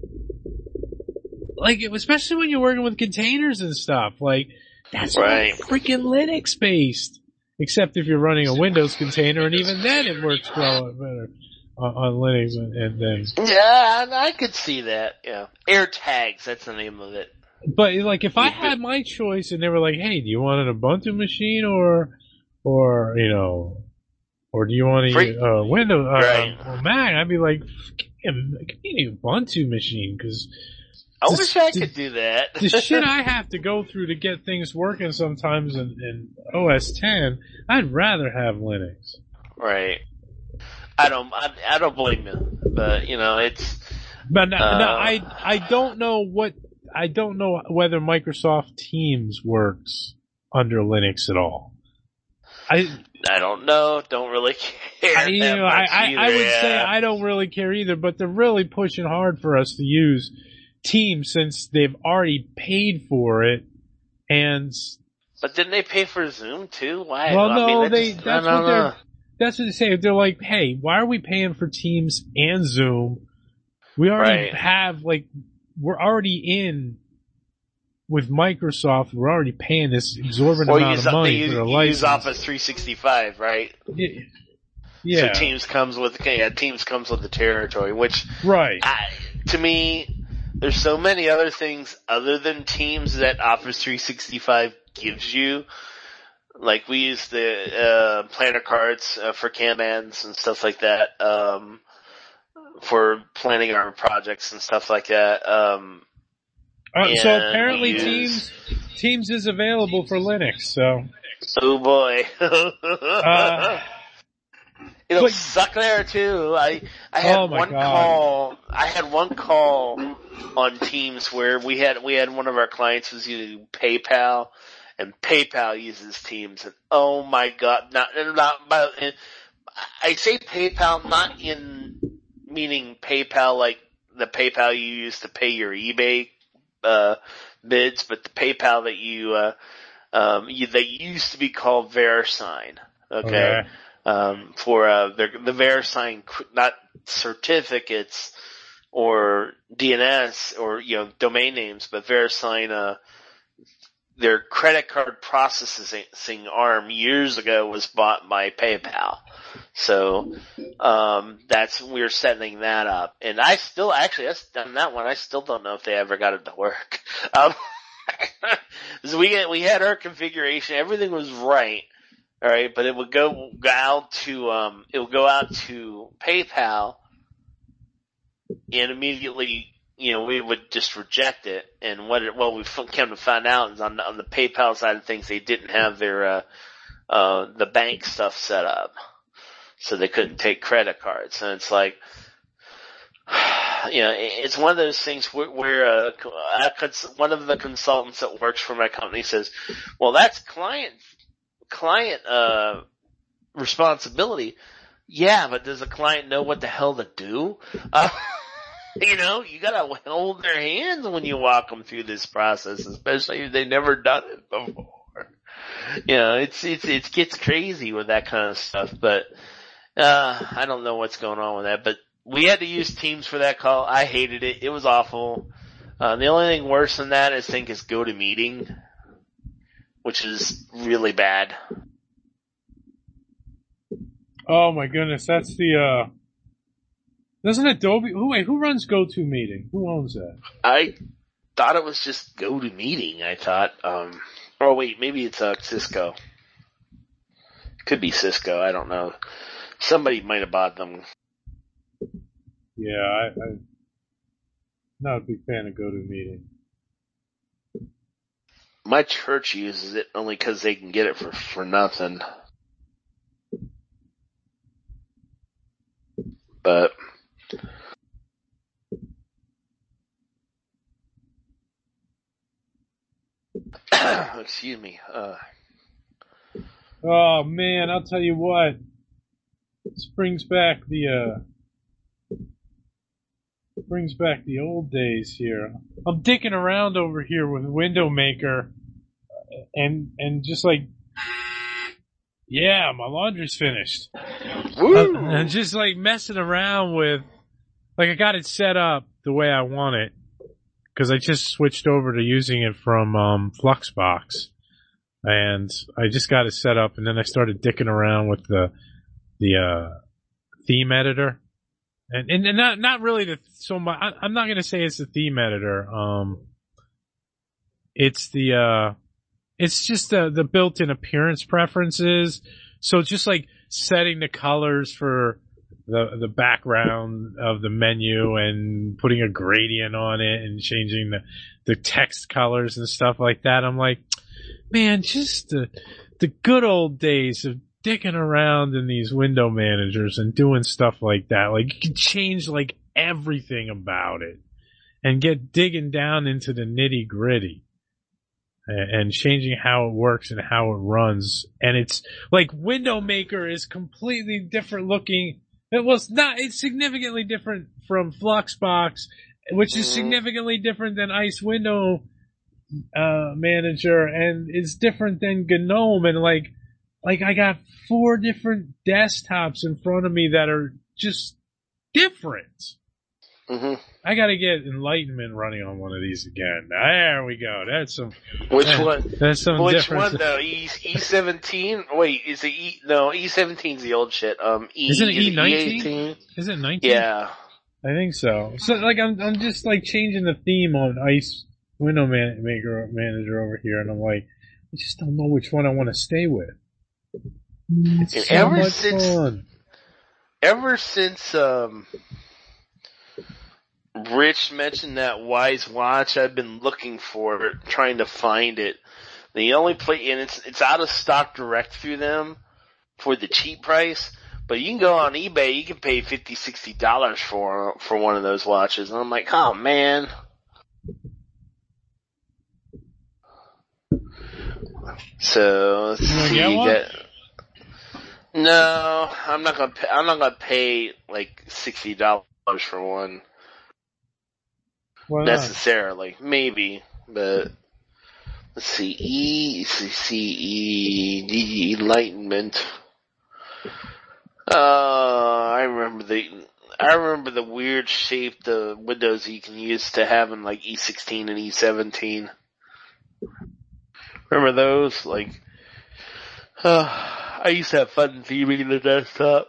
like, especially when you're working with containers and stuff. Like, that's Right. all freaking Linux based. Except if you're running a Windows container, and even then it works well better on, on Linux. And, and then, Yeah, I could see that. Yeah, AirTags. That's the name of it. but like, if I Yeah. had my choice, and they were like, "Hey, do you want an Ubuntu machine or, or you know, or do you want to Free- use uh, Windows uh, Right. or Mac?" I'd be like, "Give me a, give me an Ubuntu machine," because I The- wish I the- could do that. the shit I have to go through to get things working sometimes in, in O S ten, I'd rather have Linux. Right. I don't. I, I don't blame you, but you know, it's. But no, Uh, no, I I don't know what I don't know whether Microsoft Teams works under Linux at all. I I don't know. Don't really care. I, you that know, I, much I, I either, would say yeah. I don't really care either, but they're really pushing hard for us to use Teams since they've already paid for it. And But didn't they pay for Zoom too? Why? well, I no, mean, that they just- that's I don't what they're know. that's what they say. They're like, hey, why are we paying for Teams and Zoom? We already Right. have like we're already in with Microsoft. We're already paying this exorbitant Or amount use, of money they use, for their you license. use Office three sixty-five, right? Yeah. Yeah. So Teams comes with yeah, Teams comes with the territory, which Right. I, to me, there's so many other things other than Teams that Office three sixty-five gives you. Like we use the uh, planner cards uh, for Kanbans and stuff like that, um, for planning our projects and stuff like that. Um, Uh, so and apparently we Teams Teams is available for Linux. So oh boy. uh, It'll but- suck there too. I I had Oh, my one God. call. I had one call on Teams where we had we had one of our clients was using PayPal, and PayPal uses Teams, and oh my God, not not. But I say PayPal not in meaning PayPal like the PayPal you use to pay your eBay uh, bids, but the PayPal that you uh, um you, that used to be called VeriSign. Okay. Okay. Um, for uh, the, the VeriSign, not certificates or D N S or you know domain names, but VeriSign, uh, their credit card processing arm years ago was bought by PayPal. So um, that's we were setting that up, and I still actually that's done that one. I still don't know if they ever got it to work. Um, so we we had our configuration, everything was right. All right, but it would go out to um, it would go out to PayPal, and immediately, you know, we would just reject it. And what it, what we came to find out is on the, on the PayPal side of things, they didn't have their uh, uh, the bank stuff set up, so they couldn't take credit cards. And it's like, you know, it's one of those things where, where uh, a cons- one of the consultants that works for my company says, "Well, that's client." client uh responsibility. Yeah, but does the client know what the hell to do? Uh, you know, you gotta hold their hands when you walk them through this process, especially if they've never done it before. You know, it's, it's, it gets crazy with that kind of stuff, but, uh, I don't know what's going on with that, but we had to use Teams for that call. I hated it. It was awful. Uh, the only thing worse than that I think is GoToMeeting, which is really bad. oh my goodness, that's the uh doesn't Adobe who wait, who runs GoToMeeting? Who owns that? I thought it was just GoToMeeting, I thought. Um, Oh wait, maybe it's uh, Cisco. Could be Cisco. I don't know. Somebody might have bought them. Yeah, I, I'm not a big fan of GoToMeeting. My church uses it only because they can get it for for nothing. But excuse me. Uh, Oh man, I'll tell you what. This brings back the uh brings back the old days here. I'm dicking around over here with Window Maker and and just like yeah, my laundry's finished. woo! Uh, and just like messing around with like I got it set up the way I want it because I just switched over to using it from um Fluxbox. And I just got it set up, and then I started dicking around with the the uh, theme editor, and and, and not not really the so much. I, I'm not gonna say it's the theme editor. Um, it's the uh, it's just the the built-in appearance preferences. So just like setting the colors for the the background of the menu and putting a gradient on it and changing the the text colors and stuff like that. I'm like. Man, just the the good old days of dicking around in these window managers and doing stuff like that. Like you can change like everything about it and get digging down into the nitty gritty and, and changing how it works and how it runs. And it's like Window Maker is completely different looking. It was not. It's significantly different from Fluxbox, which is significantly different than Ice Window. Uh, manager, and it's different than GNOME, and like, like I got four different desktops in front of me that are just different. Mm-hmm. I gotta get Enlightenment running on one of these again. There we go. That's some. Which that, one? That's some Which difference. one though? E E seventeen? Wait, is it E? No, E seventeen's the old shit. Um, E Isn't it is E nineteen? eighteen? Is it nineteen? Yeah. I think so. So like I'm, I'm just like changing the theme on Ice. Window man- maker manager over here, and I'm like, I just don't know which one I want to stay with. It's And so ever much since, fun. Ever since um, Rich mentioned that Wise Watch, I've been looking for it, trying to find it. The only place, and it's it's out of stock direct through them for the cheap price. But you can go on eBay, you can pay fifty, sixty dollars for for one of those watches, and I'm like, oh man. So let's You wanna see. get one? That, no, I'm not gonna. Pay, I'm not gonna pay like sixty dollars for one Why not? necessarily. Maybe, but let's see. E C E D Enlightenment. Uh, I remember the. I remember the weird shaped uh, windows you can use to have in like E sixteen and E seventeen. Remember those? Like, uh, I used to have fun theming the desktop.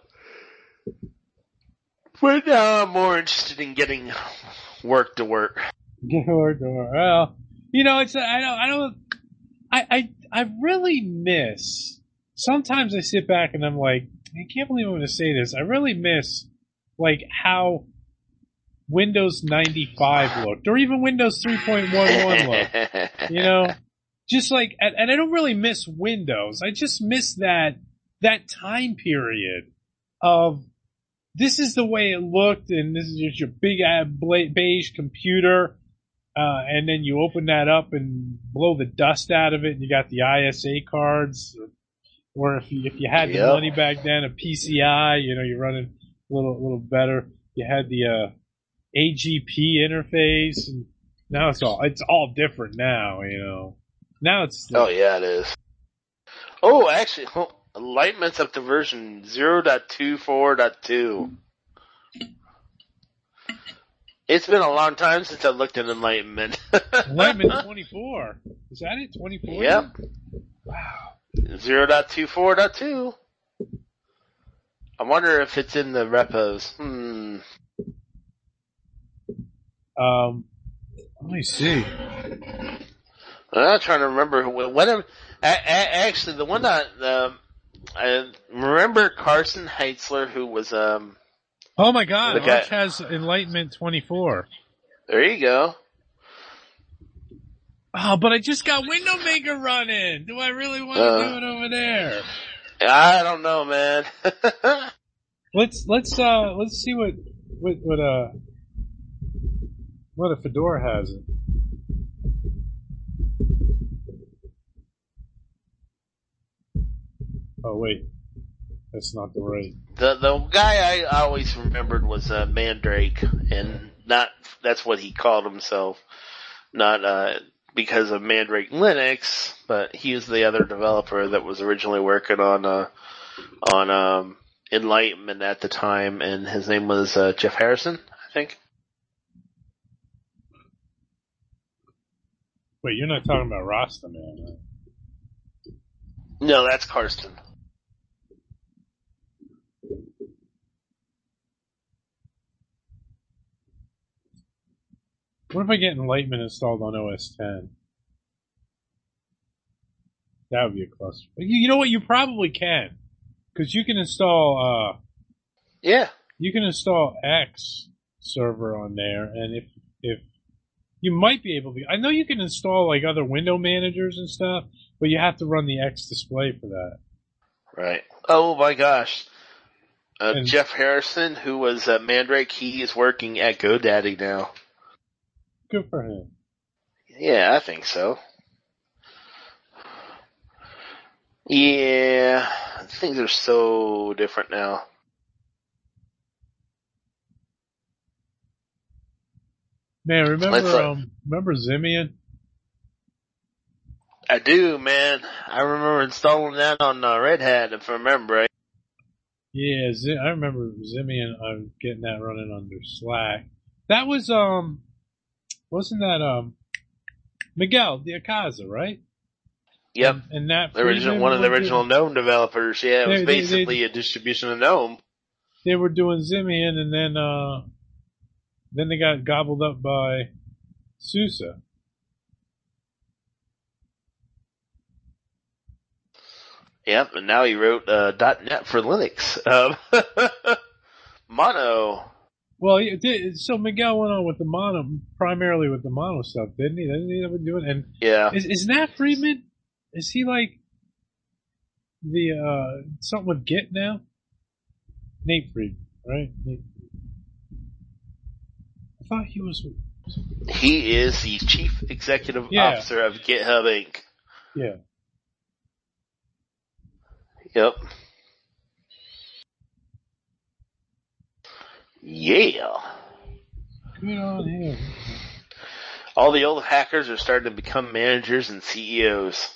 But now I'm more interested in getting work to work. Door to door. Well, you know, it's I don't I don't I I I really miss. Sometimes I sit back and I'm like, I can't believe I'm going to say this. I really miss like how Windows ninety-five looked, or even Windows three point eleven looked. You know, just like, and, and I don't really miss Windows. I just miss that that time period of this is the way it looked, and this is just your big beige computer, uh, and then you open that up and blow the dust out of it, and you got the I S A cards, or, or if you, if you had Yep. the money back then, a P C I, you know, you're running a little little better. You had the uh, A G P interface, and now it's all it's all different now, you know. Now it's Oh yeah, it is. Oh, actually, oh, Enlightenment's up to version zero point two four point two. It's been a long time since I looked at Enlightenment. Enlightenment twenty-four. Is that it? twenty-four? Yep. Wow. zero point two four point two. I wonder if it's in the repos. Hmm. Um, let me see. I'm trying to remember wh- whatever. a- a- Actually, the one that um, I remember Carson Heitzler, who was um. Oh my God! The guy- Arch has Enlightenment twenty-four. There you go. Oh, but I just got Window Maker running. Do I really want to Uh. do it over there? I don't know, man. Let's let's uh let's see what what what uh what a Fedora has it. Oh wait, that's not the right. the the guy I always remembered was uh, Mandrake, and not that's what he called himself, not uh because of Mandrake Linux, but he was the other developer that was originally working on uh on um Enlightenment at the time, and his name was uh, Jeff Harrison, I think. Wait, you're not talking about Rasta Man, right? No, that's Karsten. What if I get Enlightenment installed on O S ten? That would be a cluster. You, you know what? You probably can, because you can install. Uh, Yeah. you can install X server on there, and if if you might be able to, I know you can install like other window managers and stuff, but you have to run the X display for that. Right. Oh my gosh. Uh, And- Jeff Harrison, who was uh, Mandrake, he is working at GoDaddy now. Good for him. Yeah, I think so. Yeah, things are so different now. Man, remember Let's, uh, um remember Zimian? I do, man. I remember installing that on uh, Red Hat, if I remember right. Yeah, Z- I remember Zimian. I'm getting that running under Slack. That was um, wasn't that um, Miguel de Acaza, right? Yep. And, and that The original, one of the original GNOME developers. Yeah, it was They- they- basically a distribution of GNOME. They were doing Zimian, and then uh, then they got gobbled up by SUSE. Yep, and now he wrote uh, .NET for Linux. Um, Mono. Well, it did, so Miguel went on with the mono, primarily with the mono stuff, didn't he? Didn't he ever do it? And Yeah. is is Nat Friedman? Is he like the uh something with Git now? Nate Friedman, right? Nate. I thought he was. He is the Chief Executive Yeah. Officer of GitHub Incorporated. Yeah. Yep. Yeah. Good on him. All the old hackers are starting to become managers and C E Os.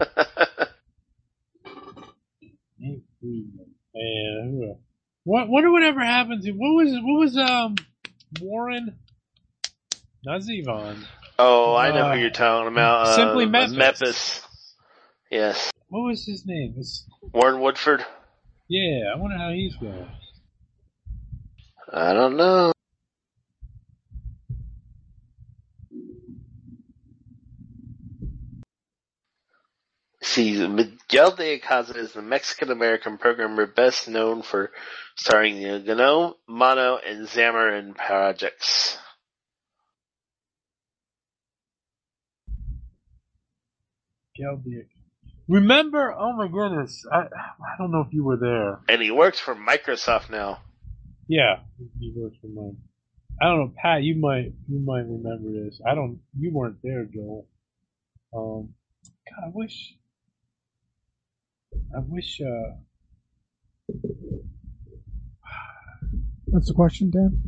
Nate Friedman. And who else? What? Wonder whatever happened to what was what was um Warren? Not Zevon. Oh, I know Uh, who you're talking about. Uh, Simply Memphis. Memphis. Yes. What was his name? It's, Warren Woodford. yeah, I wonder how he's doing. I don't know. See, Miguel de Acaza is the Mexican-American programmer best known for starring the GNOME, Mono, and Xamarin projects. Galdic. Remember? Oh my goodness! I I don't know if you were there. And he works for Microsoft now. Yeah, you worked for mine. I don't know, Pat. You might you might remember this. I don't. You weren't there, Joel. Um, God, I wish. I wish. Uh, That's the question, Dan?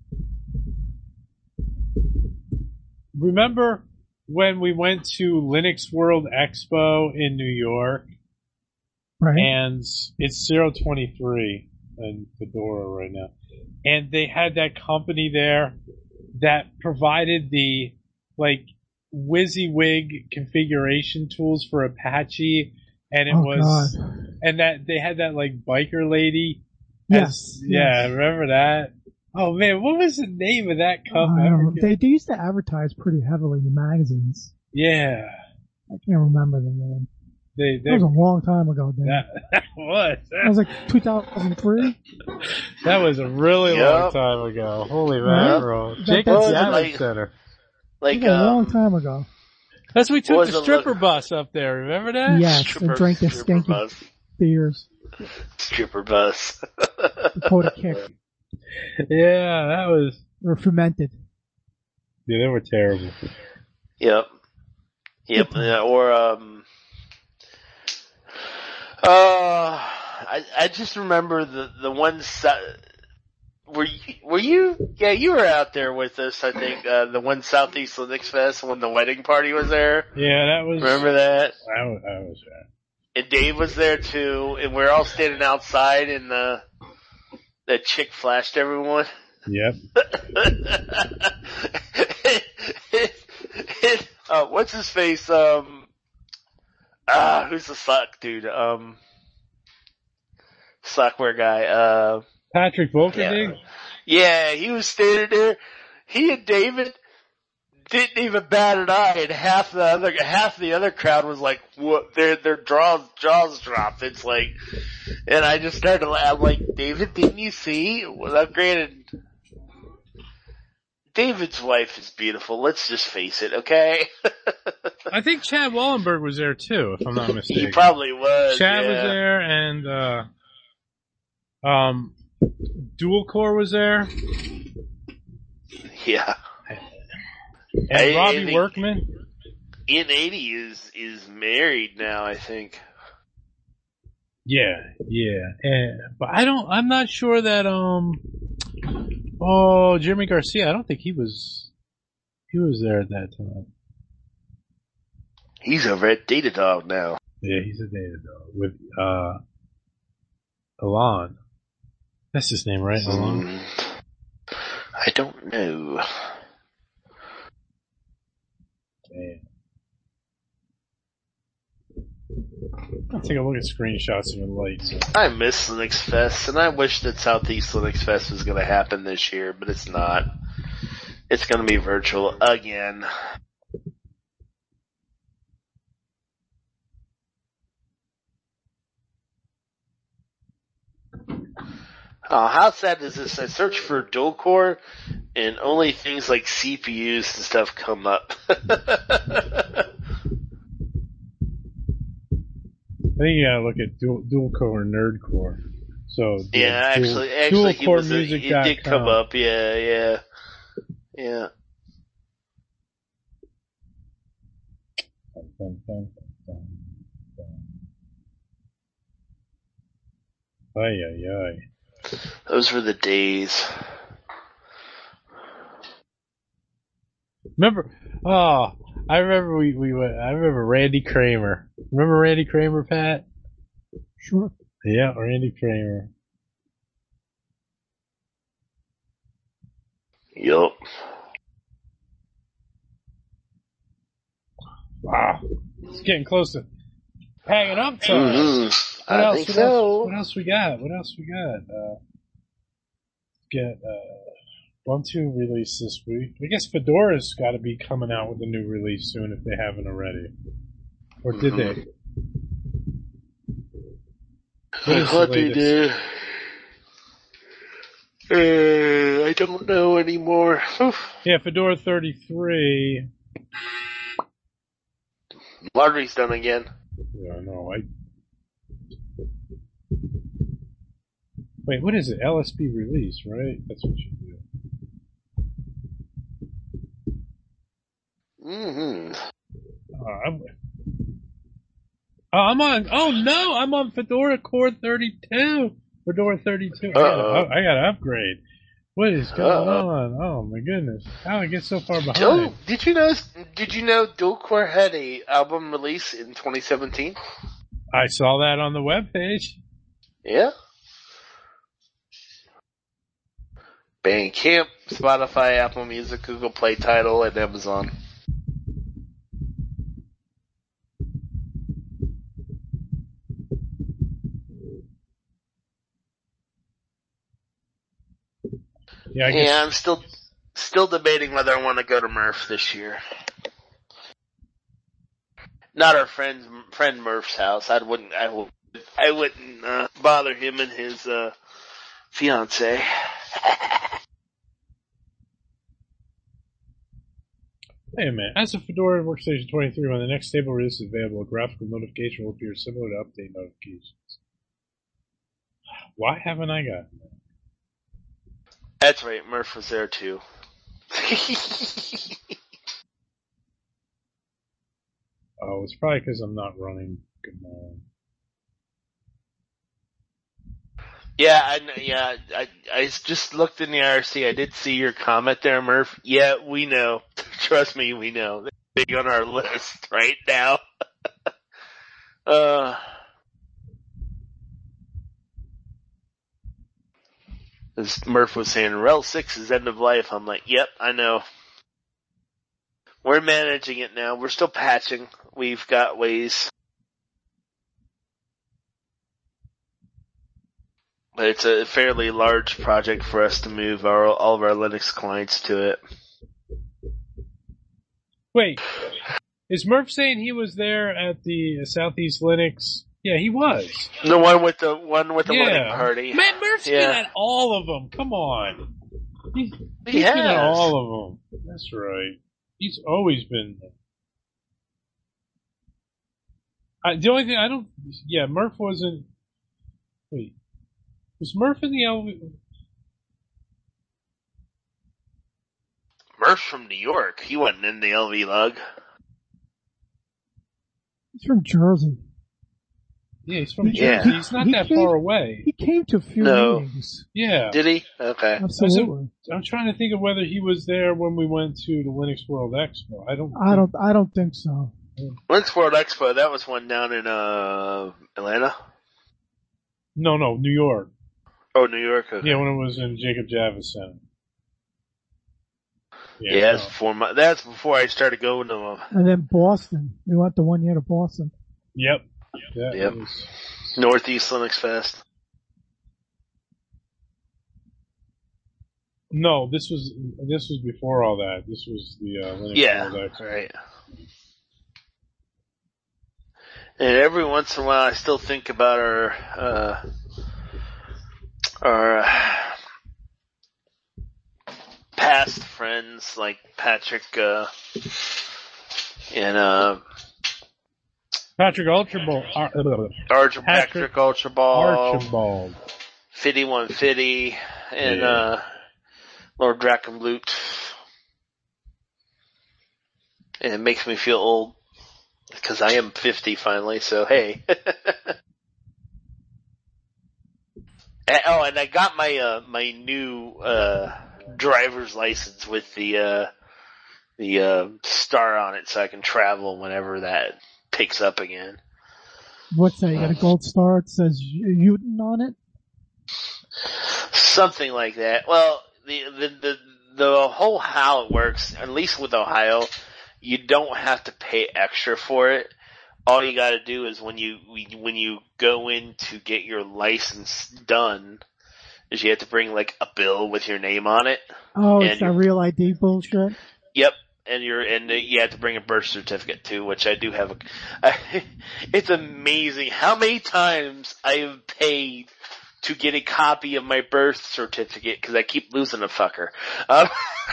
remember when we went to Linux World Expo in New York, Right. and it's zero twenty-three in Fedora right now, and they had that company there that provided the like WYSIWYG configuration tools for Apache, and it Oh, was, God. and that they had that like biker lady. Yes, as- yeah, yes. remember that? Oh man, what was the name of that company? I Um, forget. they, they used to advertise pretty heavily in the magazines. Yeah. I can't remember the name. They, they, That was a long time ago, Dan. that, that was. That was like two thousand three. That was a really Yep. long time ago. Holy Right? mackerel. That- Jacob's that's- Javits like- Center. Like, That was a long um, time ago. That's we took was the it stripper look- bus up there. Remember that? Yes, stripper, and drank the stripper skanky bus. beers. Stripper bus. Quote a kick. Yeah, that was. Or fermented. Yeah, they were terrible. Yep. Yep. Yeah, or um. Uh, I I just remember the the one. Sa- were you were you? Yeah, you were out there with us. I think uh, the one Southeast Linux Fest when the wedding party was there. Yeah, that was. Remember that? I was, I was there. And Dave was there too, and we are all standing outside, and the the chick flashed everyone. Yep. uh, what's his face? Um, ah, who's the sock dude? Um, software guy. Uh, Patrick Volkerding? yeah, he was standing there. He and David didn't even bat an eye, and half the other half the other crowd was like, "What?" Their their jaws jaws dropped. It's like, and I just started to laugh. I'm like, David, didn't you see? Well, granted. David's wife is beautiful. Let's just face it, okay? I think Chad Wallenberg was there too, if I'm not mistaken. He probably was. Chad yeah. was there, and uh, um, Dual Core was there, Yeah. and I- I Robbie think- Workman. Ian eighty is is married now, I think. Yeah, yeah, and, but I don't. I'm not sure that um. Oh, Jeremy Garcia. I don't think he was. He was there at that time. He's over at Datadog now. Yeah, he's a data dog with uh, Alon. That's his name, right? Alon. Mm, I don't know. Man. I'll take a look at screenshots of the lights. I miss Linux Fest, and I wish that Southeast Linux Fest was going to happen this year, but it's not. It's going to be virtual again. Oh, how sad is this? I search for dual core, and only things like C P Us and stuff come up. I think you gotta look at dual, dual core and nerd core. So yeah, dual, actually, actually, he was a, dualcoremusic he dot did come com. up. Yeah, yeah, yeah. Dun, dun, dun, dun, dun. Ay, ay, ay. Those were the days. Remember? Oh, I remember we we went. I remember Randy Kramer. Remember Randy Kramer, Pat? Sure. Yeah, Randy Kramer. Yup. Wow, it's getting close to hanging up time. Mm-hmm. What I else? think what so. Else, what else we got? What else we got? Uh, get uh, Ubuntu release this week. I guess Fedora's got to be coming out with a new release soon if they haven't already. Or did Mm-hmm. they? What is the What they latest? do? Uh, I don't know anymore. Oof. Yeah, Fedora thirty-three. Laundry's done again. Yeah, no, I. Wait, what is it? L S B release, right? That's what you do. Mm-hmm. Uh, I'm, oh, I'm on. Oh no, I'm on Fedora Core thirty-two. Fedora thirty-two. I gotta, Uh-oh. I gotta upgrade. What is going Uh-oh. on? Oh my goodness! How did I get so far behind? Oh, did you know? Did you know Dual Core had a album release in twenty seventeen? I saw that on the webpage. Yeah. Bandcamp, Spotify, Apple Music, Google Play, Tidal, and Amazon. Yeah, I guess. Yeah, I'm still still debating whether I want to go to Murph this year. Not our friend friend Murph's house. I wouldn't. I would. I wouldn't uh, bother him and his uh, fiance. Hey man, as a Fedora Workstation twenty-three, when the next stable release is available, a graphical notification will appear similar to update notifications. Why haven't I gotten that? That's right, Murph was there too. Oh, it's probably because I'm not running GNOME. Yeah, I, yeah, I, I just looked in the I R C. I did see your comment there, Murph. Yeah, we know. Trust me, we know. They're big on our list right now. uh, as Murph was saying, Rel six is end of life. I'm like, yep, I know. We're managing it now. We're still patching. We've got ways. But it's a fairly large project for us to move our, all of our Linux clients to it. Wait, is Murph saying he was there at the Southeast Linux? Yeah, he was. The one with the one with the yeah. wedding party. Man, Murph's yeah. been at all of them. Come on. He, He he's has. been at all of them. That's right. He's always been there. I, the only thing I don't, yeah, Murph wasn't. Wait, was Murph in the L V? Murph's from New York. He wasn't in the L V lug. He's from Jersey. Yeah, he's from Yeah. Jersey. He's not He that came- far away. He came to a few No. meetings. Yeah. Did he? Okay. Absolutely. I'm trying to think of whether he was there when we went to the Linux World Expo. I don't. I don't. I don't think so. Linux World Expo, that was one down in uh Atlanta? No, no, New York. Oh, New York. Okay. Yeah, when it was in Jacob Javits Center. Yeah, that's no. before my, that's before I started going to them. And then Boston. We went the one year to Boston. Yep. That Yep. was- Northeast Linux Fest. no, this was this was before all that. This was the uh, Linux Yeah, World Expo. right. And every once in a while, I still think about our uh, our uh, past friends like Patrick uh, and uh, Patrick Archibald. Ar- Arch- Patrick Patrick Archibald, Archibald. Fitty One Fitty, and Yeah. uh, Lord Drakenblut. And it makes me feel old. Because I am fifty finally, so hey. And, oh, and I got my uh, my new uh, driver's license with the uh, the uh, star on it, so I can travel whenever that picks up again. What's that? You got a gold star. It says Uten on it. Something like that. Well, the the the the whole how it works, at least with Ohio, you don't have to pay extra for it. All you got to do is when you when you go in to get your license done, is you have to bring like a bill with your name on it. Oh, And it's that you- real I D bullshit. Yep, and you're and you have to bring a birth certificate too, which I do have. A, I, it's amazing how many times I have paid to get a copy of my birth certificate because I keep losing a fucker. Um,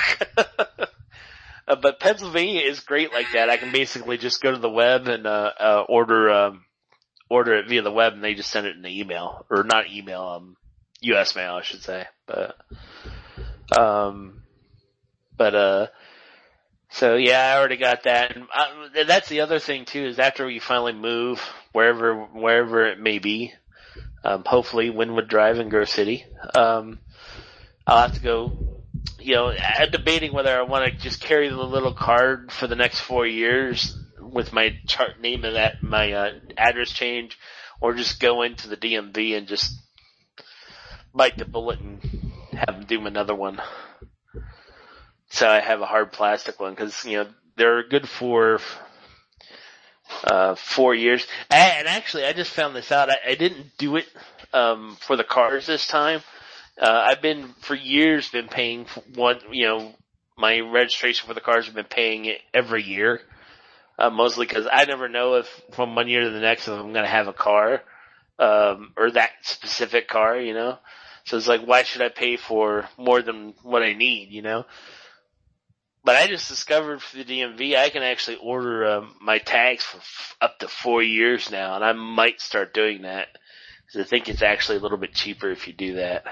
Uh, but Pennsylvania is great like that. I can basically just go to the web and uh, uh order um order it via the web, and they just send it in the email, or not email, um U S mail, I should say. But um but uh so yeah, I already got that. And I, that's the other thing too, is after we finally move wherever wherever it may be, um hopefully Wynwood Drive in Grove City, um I'll have to go. You know, I'm debating whether I want to just carry the little card for the next four years with my chart name and that my uh, address change, or just go into the D M V and just bite the bullet and have them do another one. So I have a hard plastic one because you know they're good for uh four years. And actually, I just found this out. I, I didn't do it um for the cars this time. Uh, I've been, for years, been paying for one, you know, my registration for the cars, I've been paying it every year. Uh, mostly because I never know if from one year to the next if I'm going to have a car, um, or that specific car, you know? So it's like, why should I pay for more than what I need, you know? But I just discovered for the D M V, I can actually order um, my tags for f- up to four years now, and I might start doing that. Because I think it's actually a little bit cheaper if you do that.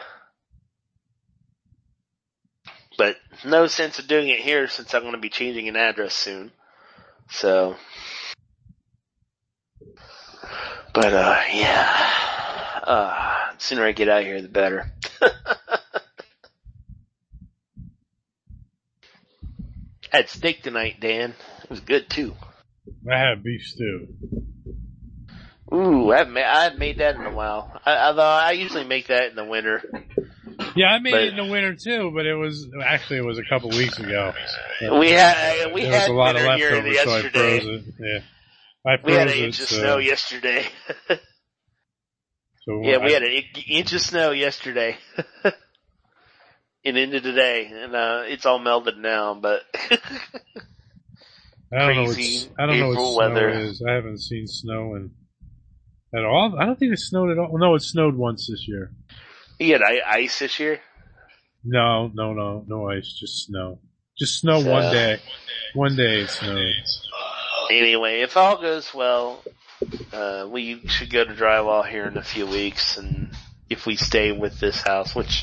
But no sense of doing it here since I'm going to be changing an address soon. So, but uh, yeah, uh, the sooner I get out of here, the better. I had steak tonight, Dan. It was good too. I had beef stew. Ooh, I haven't made, I haven't made that in a while. I, although I usually make that in the winter. Yeah, I made But- it in the winter too, but it was actually it was a couple weeks ago. We had we there had was a lot of winter here leftovers, so I yesterday. froze it. Yeah, I froze We had an it. inch of so, snow yesterday. so Yeah, I, we had an in- inch of snow yesterday. And into today, and uh, it's all melted now, but I don't know what crazy s- I don't know April what snow weather. is. I haven't seen snow in at all. I don't think it snowed at all. No, it snowed once this year. you had i- ice this year? No, no, no, no ice, just snow. Just snow So- one day. One day it snowed. Anyway, if all goes well, uh, we should go to drywall here in a few weeks, and if we stay with this house, which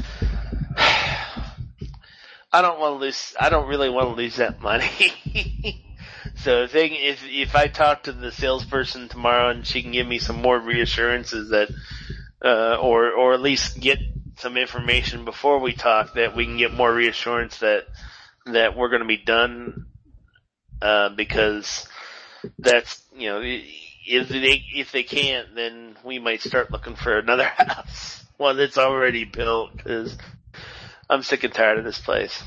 I don't want to lose, I don't really want to lose that money. So if they, if, if I talk to the salesperson tomorrow and she can give me some more reassurances that, uh, or, or at least get some information before we talk that we can get more reassurance that, that we're going to be done, uh, because that's, you know, if they, if they can't, then we might start looking for another house, one that's already built, because I'm sick and tired of this place.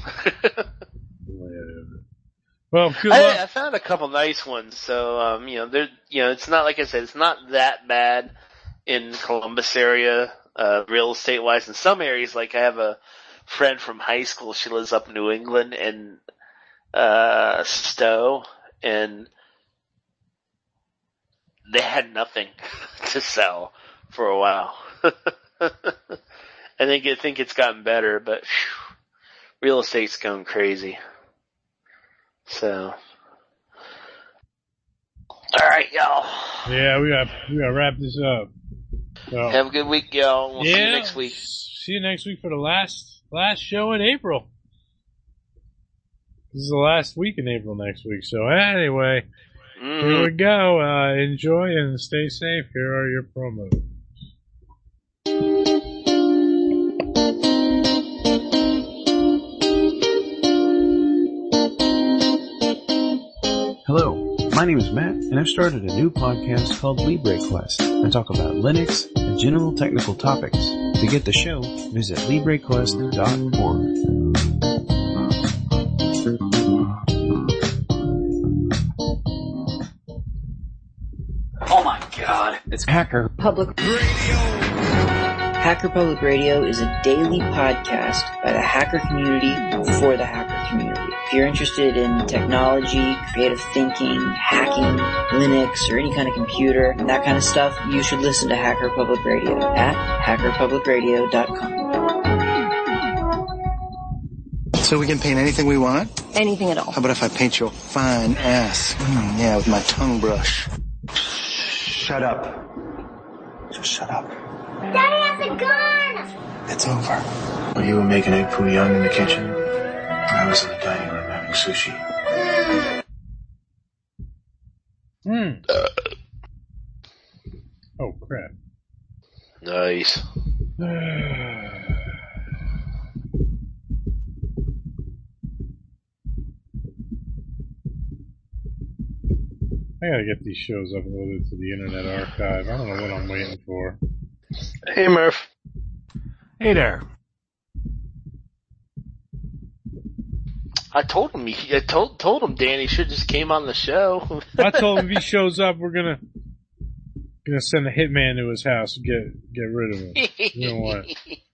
Well, good luck. I, I found a couple nice ones, so um, you know, they're you know, it's not like I said, it's not that bad in Columbus area, uh, real estate wise. In some areas, like I have a friend from high school, she lives up in New England and uh, Stowe, and they had nothing to sell for a while. I think I think it's gotten better, but whew, real estate's going crazy. So, all right, y'all. Yeah, we got we got to wrap this up. So, Have a good week, y'all. We'll yeah, see you next week. See you next week for the last last show in April. This is the last week in April next week. So anyway, Mm-hmm. here we go. Uh, enjoy and stay safe. Here are your promos. Hello, my name is Matt, and I've started a new podcast called LibreQuest. I talk about Linux and general technical topics. To get the show, visit libre quest dot org. Oh my god. It's Hacker Public Hacker Public Radio is a daily podcast by the hacker community for the hacker community. If you're interested in technology, creative thinking, hacking, Linux, or any kind of computer, that kind of stuff, you should listen to Hacker Public Radio at hacker public radio dot com. So we can paint anything we want? Anything at all. How about if I paint your fine ass? Mm, yeah, with my tongue brush. Shut up. Just shut up. Daddy has a gun! It's over. While you were making egg foo young in the kitchen, I was in the dining room having sushi. Hmm. Oh crap. Nice. I gotta get these shows uploaded to the Internet Archive. I don't know what I'm waiting for. Hey, Murph. Hey there. I told him. He, I told told him Dan he should just came on the show. I told him if he shows up, we're gonna gonna send a hitman to his house and get get rid of him. You know what?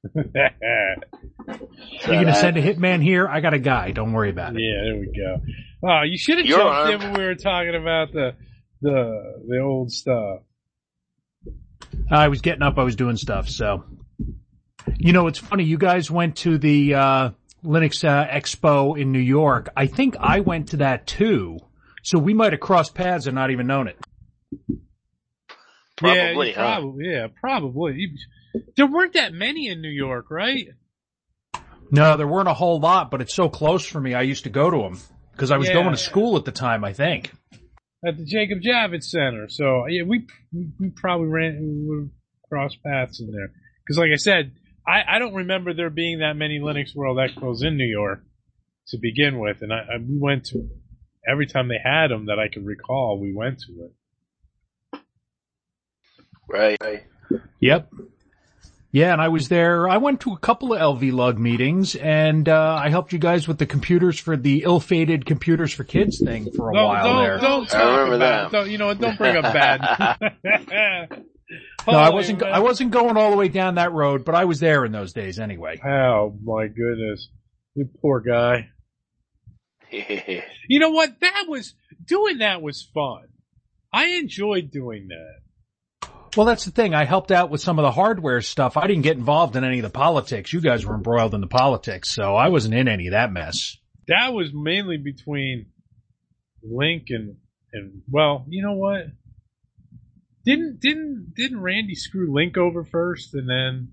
You're gonna send a hitman here? I got a guy. Don't worry about it. Yeah, there we go. Oh, you should have You're jumped armed. in when we were talking about the the the old stuff. I was getting up, I was doing stuff, so. You know, it's funny, you guys went to the, uh, Linux uh, Expo in New York. I think I went to that too, so we might have crossed paths and not even known it. Probably, yeah, huh? probably, yeah, probably. There weren't that many in New York, right? No, there weren't a whole lot, but it's so close for me, I used to go to them. Because I was Yeah. going to school at the time, I think. At the Jacob Javits Center. So, yeah, we we probably ran, we crossed paths in there. Because, like I said, I, I don't remember there being that many Linux World Expos in New York to begin with. And I, I we went to, every time they had them that I could recall, we went to it. Right. Yep. Yeah, and I was there. I went to a couple of L V Lug meetings, and uh I helped you guys with the computers for the ill-fated Computers for Kids thing for a No, while don't, there. Don't I talk remember about that. Don't, you know what? Don't bring up bad. No, I Holy wasn't. man. I wasn't going all the way down that road, but I was there in those days anyway. Oh my goodness, you poor guy. Yeah. You know what? That was doing. That was fun. I enjoyed doing that. Well, that's the thing. I helped out with some of the hardware stuff. I didn't get involved in any of the politics. You guys were embroiled in the politics, so I wasn't in any of that mess. That was mainly between Link and and well, you know what? Didn't didn't didn't Randy screw Link over first, and then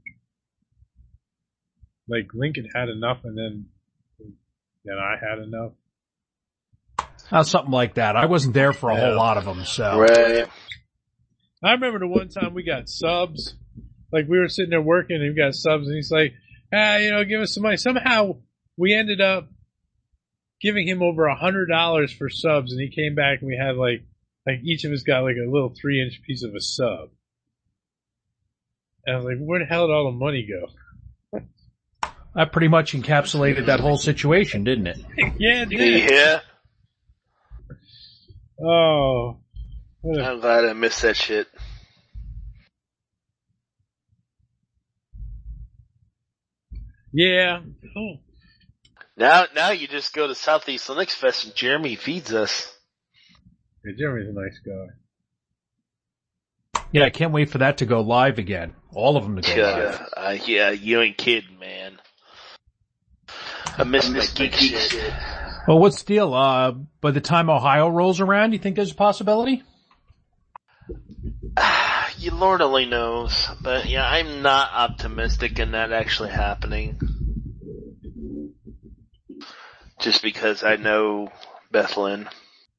like Link had had enough, and then then I had enough. Uh, something like that. I wasn't there for a Yeah. whole lot of them, so. Right. I remember the one time we got subs. Like, we were sitting there working, and we got subs, and he's like, ah, you know, give us some money. Somehow, we ended up giving him over a hundred dollars for subs, and he came back, and we had, like, like each of us got, like, a little three-inch piece of a sub. And I was like, where the hell did all the money go? That pretty much encapsulated that whole situation, didn't it? Yeah, it did. Yeah. Oh. What a- I'm glad I missed that shit. yeah. Oh. Now, now you just go to Southeast Linux Fest and Jeremy feeds us. Yeah, Jeremy's a nice guy. Yeah, I can't wait for that to go live again. All of them to go live. Yeah, uh, yeah, you ain't kidding, man. I miss my geek shit. Well, what's the deal? Uh, by the time Ohio rolls around, you think there's a possibility? You Lord only knows, but yeah, I'm not optimistic in that actually happening. Just because I know Bethlehem.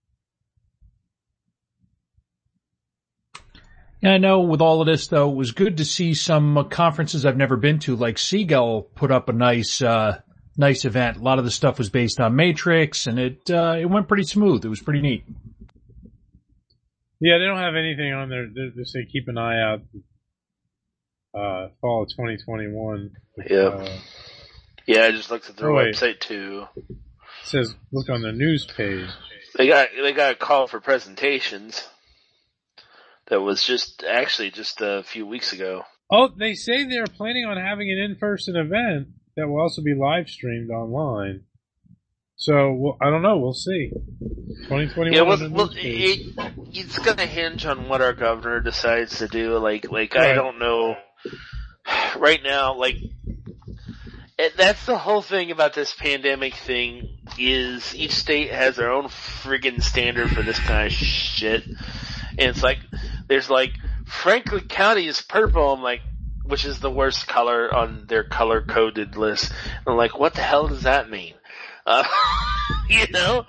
Yeah, I know with all of this, though, it was good to see some uh, conferences I've never been to, like Seagull put up a nice, uh, nice event. A lot of the stuff was based on Matrix, and it, uh, it went pretty smooth. It was pretty neat. Yeah, they don't have anything on there. They, they say keep an eye out. Uh, fall of twenty twenty-one. Yep. Uh, Yeah, I just looked at their Oh, wait. website too. it says look on the news page. They got they got a call for presentations. That was just actually just a few weeks ago. Oh, they say they're planning on having an in-person event that will also be live streamed online. So well, I don't know. We'll see. twenty twenty-one. Yeah, on well, the well news page. it, it's gonna hinge on what our governor decides to do. Like, like Right. I don't know. Right now, like, it, that's the whole thing about this pandemic thing is each state has their own friggin' standard for this kind of shit. And it's like, there's like, Franklin County is purple. I'm like, which is the worst color on their color coded list. And I'm like, what the hell does that mean? Uh, you know?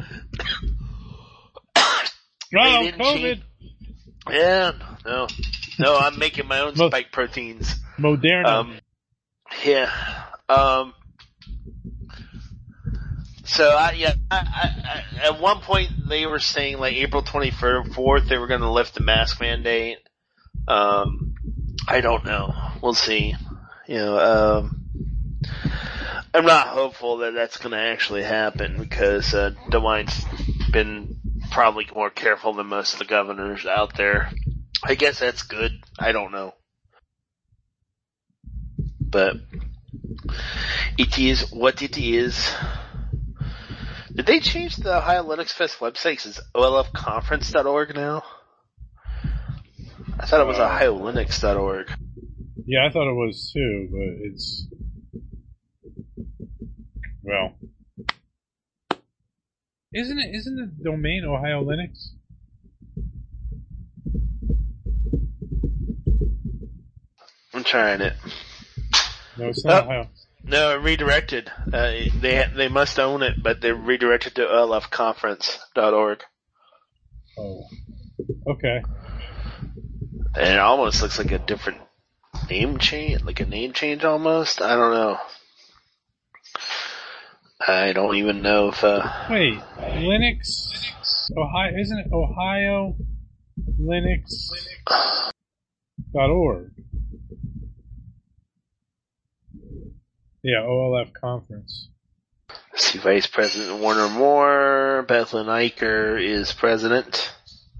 Oh, They didn't COVID. cheat. Yeah, no. No, I'm making my own Mo- spike proteins. Moderna. Um, yeah. Um, so I, yeah, I, I, I, at one point they were saying like April twenty-fourth they were going to lift the mask mandate. Um, I don't know. We'll see. You know, um, I'm not hopeful that that's going to actually happen because, uh, DeWine's been probably more careful than most of the governors out there. I guess that's good. I don't know. But it is what it is. Did they change the Ohio Linux Fest website? 'Cause it's O L F conference dot org now? I thought it was Uh, ohio linux dot org. Yeah, I thought it was too, but it's... Well... Isn't it, isn't the domain Ohio Linux? I'm trying it. No, it's not Oh, Ohio. no, it redirected. Uh, they they must own it, but they're redirected to O L F conference dot org. Oh. Okay. And it almost looks like a different name change, like a name change almost. I don't know. I don't even know if, uh... Wait, Linux, Ohio, isn't it Ohio Linux dot org? Yeah, O L F conference. Let's see, Vice President Warner Moore, Bethlen Eicher is president.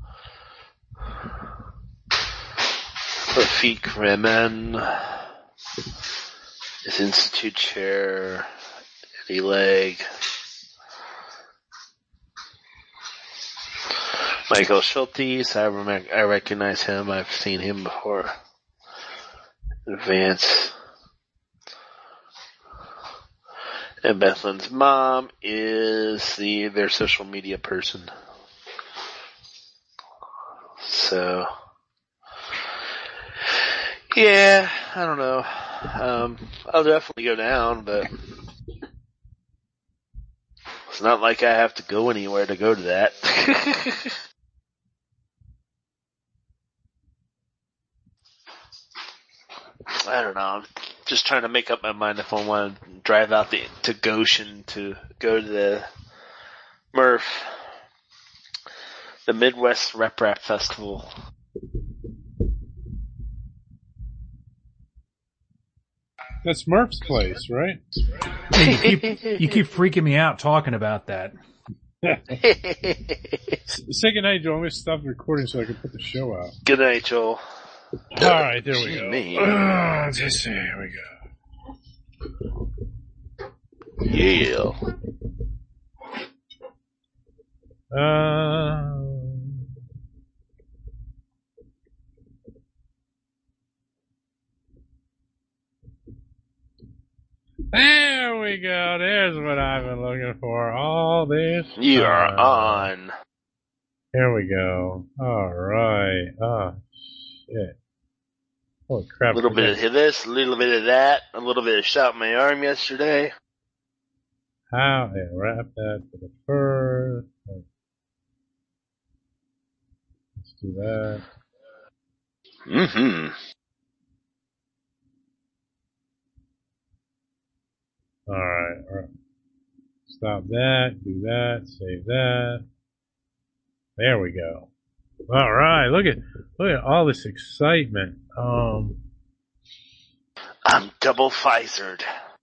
Rafik Remen is Institute Chair. Eddie Legg. Michael Schultes, I, rem- I recognize him. I've seen him before. Advance. And Bethlen's mom is the their social media person. So, yeah, I don't know. Um, I'll definitely go down, but it's not like I have to go anywhere to go to that. I don't know. I'm just trying to make up my mind if I want to drive out the, to Goshen to go to the M R F, the Midwest Rep Rap Festival. That's Murph's place, right? You keep, you keep freaking me out talking about that. Say good night, Joel. I'm going to stop the recording so I can put the show out. Good night, Joel. All right, there we go. Me. Uh, just, here we go. Yeah. Uh, there we go. There's what I've been looking for all this time. You are on. Here we go. All right. Oh, shit. Holy crap. A little bit of this, a little bit of that, a little bit of shot in my arm yesterday. How? Yeah, wrap that for the first. Let's do that. Mm-hmm. All right, all right. Stop that, do that, save that. There we go. All right, look at look at all this excitement. Um, I'm double Pfizered.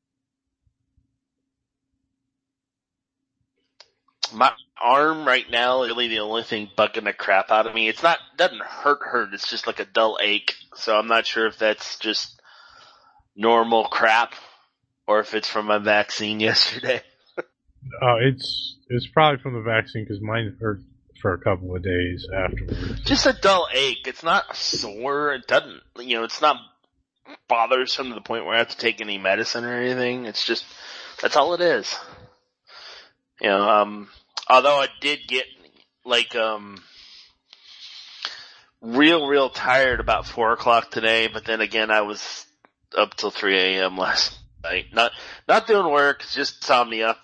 My arm right now is really the only thing bugging the crap out of me. It's not doesn't hurt hurt. It's just like a dull ache. So I'm not sure if that's just normal crap or if it's from my vaccine yesterday. oh, it's it's probably from the vaccine because mine hurt for a couple of days afterwards. Just a dull ache. It's not sore. It doesn't, you know, it's not bothersome to the point where I have to take any medicine or anything. It's just, that's all it is. You know, um, although I did get, like, um, real, real tired about four o'clock today, but then again, I was up till three a.m. last night. Not, not doing work, it's just insomnia.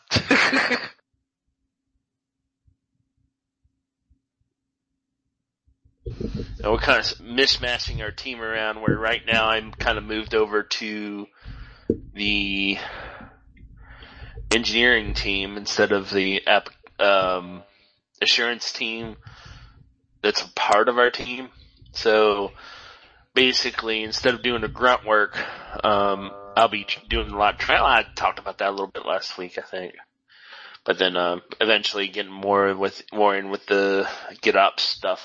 And we're kind of mismatching our team around where right now I'm kind of moved over to the engineering team instead of the app, um, assurance team that's a part of our team. So basically, instead of doing the grunt work, um, I'll be doing a lot of trial. I talked about that a little bit last week, I think. But then, um, eventually getting more with, more in with the GitOps stuff.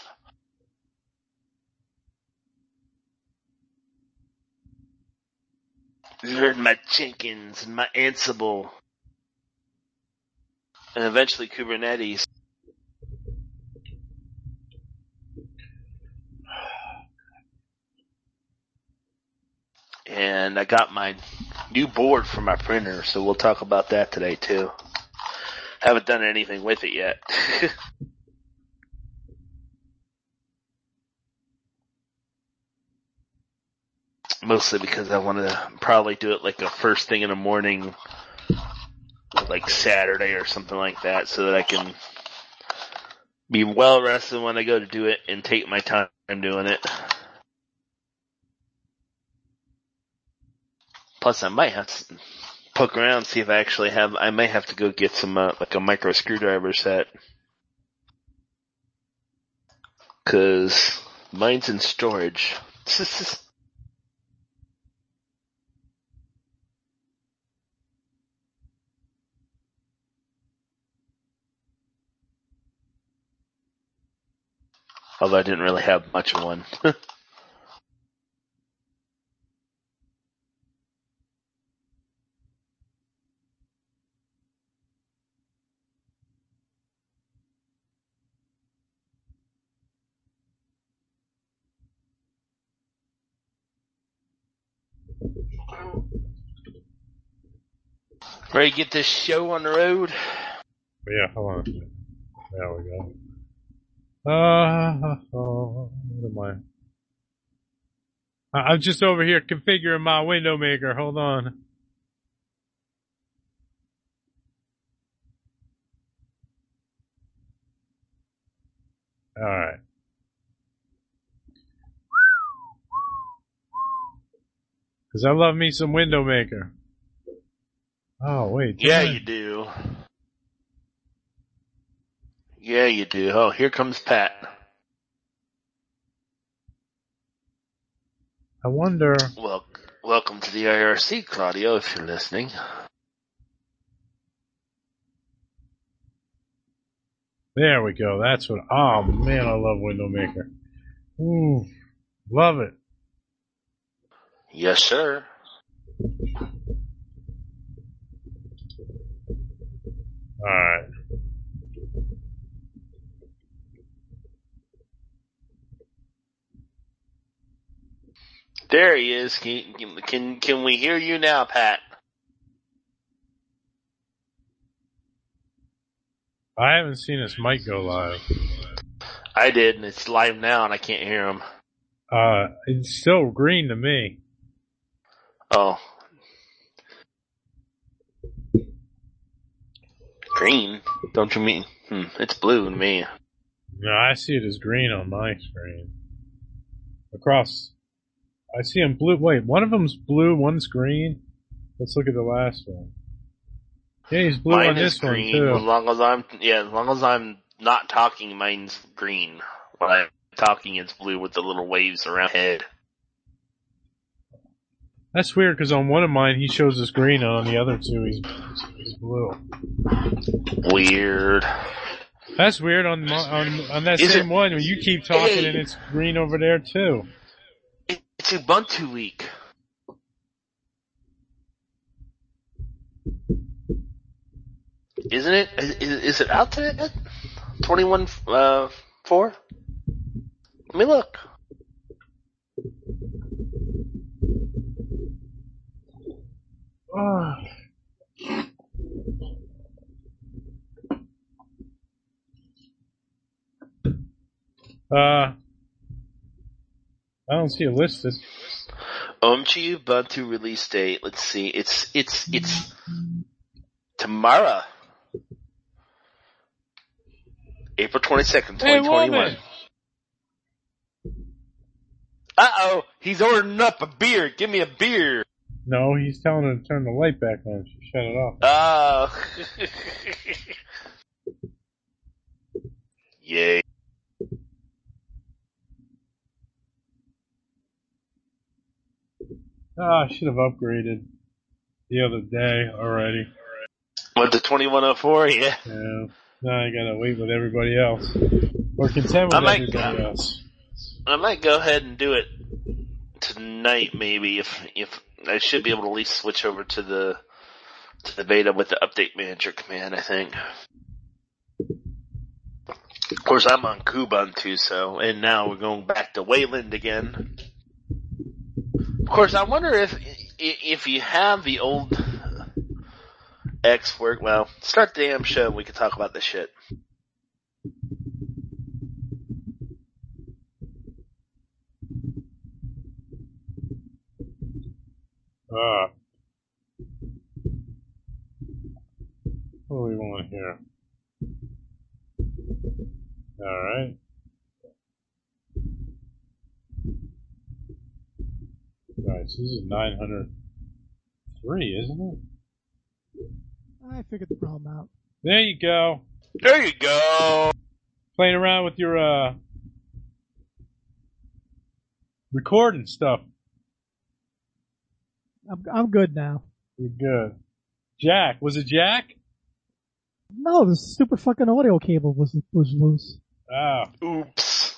Learn my Jenkins and my Ansible. and eventually Kubernetes. And I got my new board for my printer, so we'll talk about that today too. Haven't done anything with it yet. Mostly because I want to probably do it like a first thing in the morning, like Saturday or something like that, so that I can be well rested when I go to do it and take my time doing it. Plus, I might have to poke around and see if I actually have. I might have to go get some uh, like a micro screwdriver set, cause mine's in storage. Although I didn't really have much of one. Ready to get this show on the road? Yeah, hold on. There we go. Uh, oh, what am I? I'm just over here configuring my window maker. Hold on. Alright. Cause I love me some window maker. Oh, wait. Yeah, I... you do. Yeah, you do. Oh, here comes Pat. I wonder... Well, welcome to the I R C, Claudio, if you're listening. There we go. That's what... Oh, man, I love window maker. Ooh, love it. Yes, sir. Alright. There he is. Can, can, can we hear you now, Pat? I haven't seen his mic go live. I did, and it's live now, and I can't hear him. Uh, it's still green to me. Oh. Green? Don't you mean? Hmm, it's blue to me. No, I see it as green on my screen. Across. I see them blue. Wait, one of them's blue, one's green. Let's look at the last one. Yeah, he's blue Mine on is this green, one too. As long as I'm, yeah, as long as I'm not talking, mine's green. When I'm talking, it's blue with the little waves around my head. That's weird because on one of mine he shows us green, and on the other two he's, he's blue. Weird. That's weird on my, on on that Is same it, one when you keep talking hey, and it's green over there too. It's Ubuntu week. Isn't it? Is, is it out today? twenty-one, uh, four? Let me look. Oh. Uh, I don't see it listed. O M G Ubuntu release date. Let's see. It's it's it's tomorrow, April twenty-second, twenty twenty-one. Hey, uh oh, he's ordering up a beer. Give me a beer. No, he's telling her to turn the light back on. She shut it off. Oh. Yay. Ah, I should have upgraded the other day already. What, the twenty-one oh four? Yeah. Yeah. Now I gotta wait with everybody else. Or contend with I might, everybody uh, else. I might go ahead and do it tonight, maybe, if if I should be able to at least switch over to the to the beta with the update manager command, I think. Of course, I'm on Kubuntu, so, and now we're going back to Wayland again. Of course, I wonder if, if you have the old X work, well, start the damn show and we can talk about this shit. Ah. What do we want here? Alright. Right, so this is nine hundred three, isn't it? I figured the problem out. There you go. There you go. Playing around with your, uh, recording stuff. I'm I'm good now. You're good. Jack, was it Jack? No, the stupid fucking audio cable was was loose. Ah. Oops.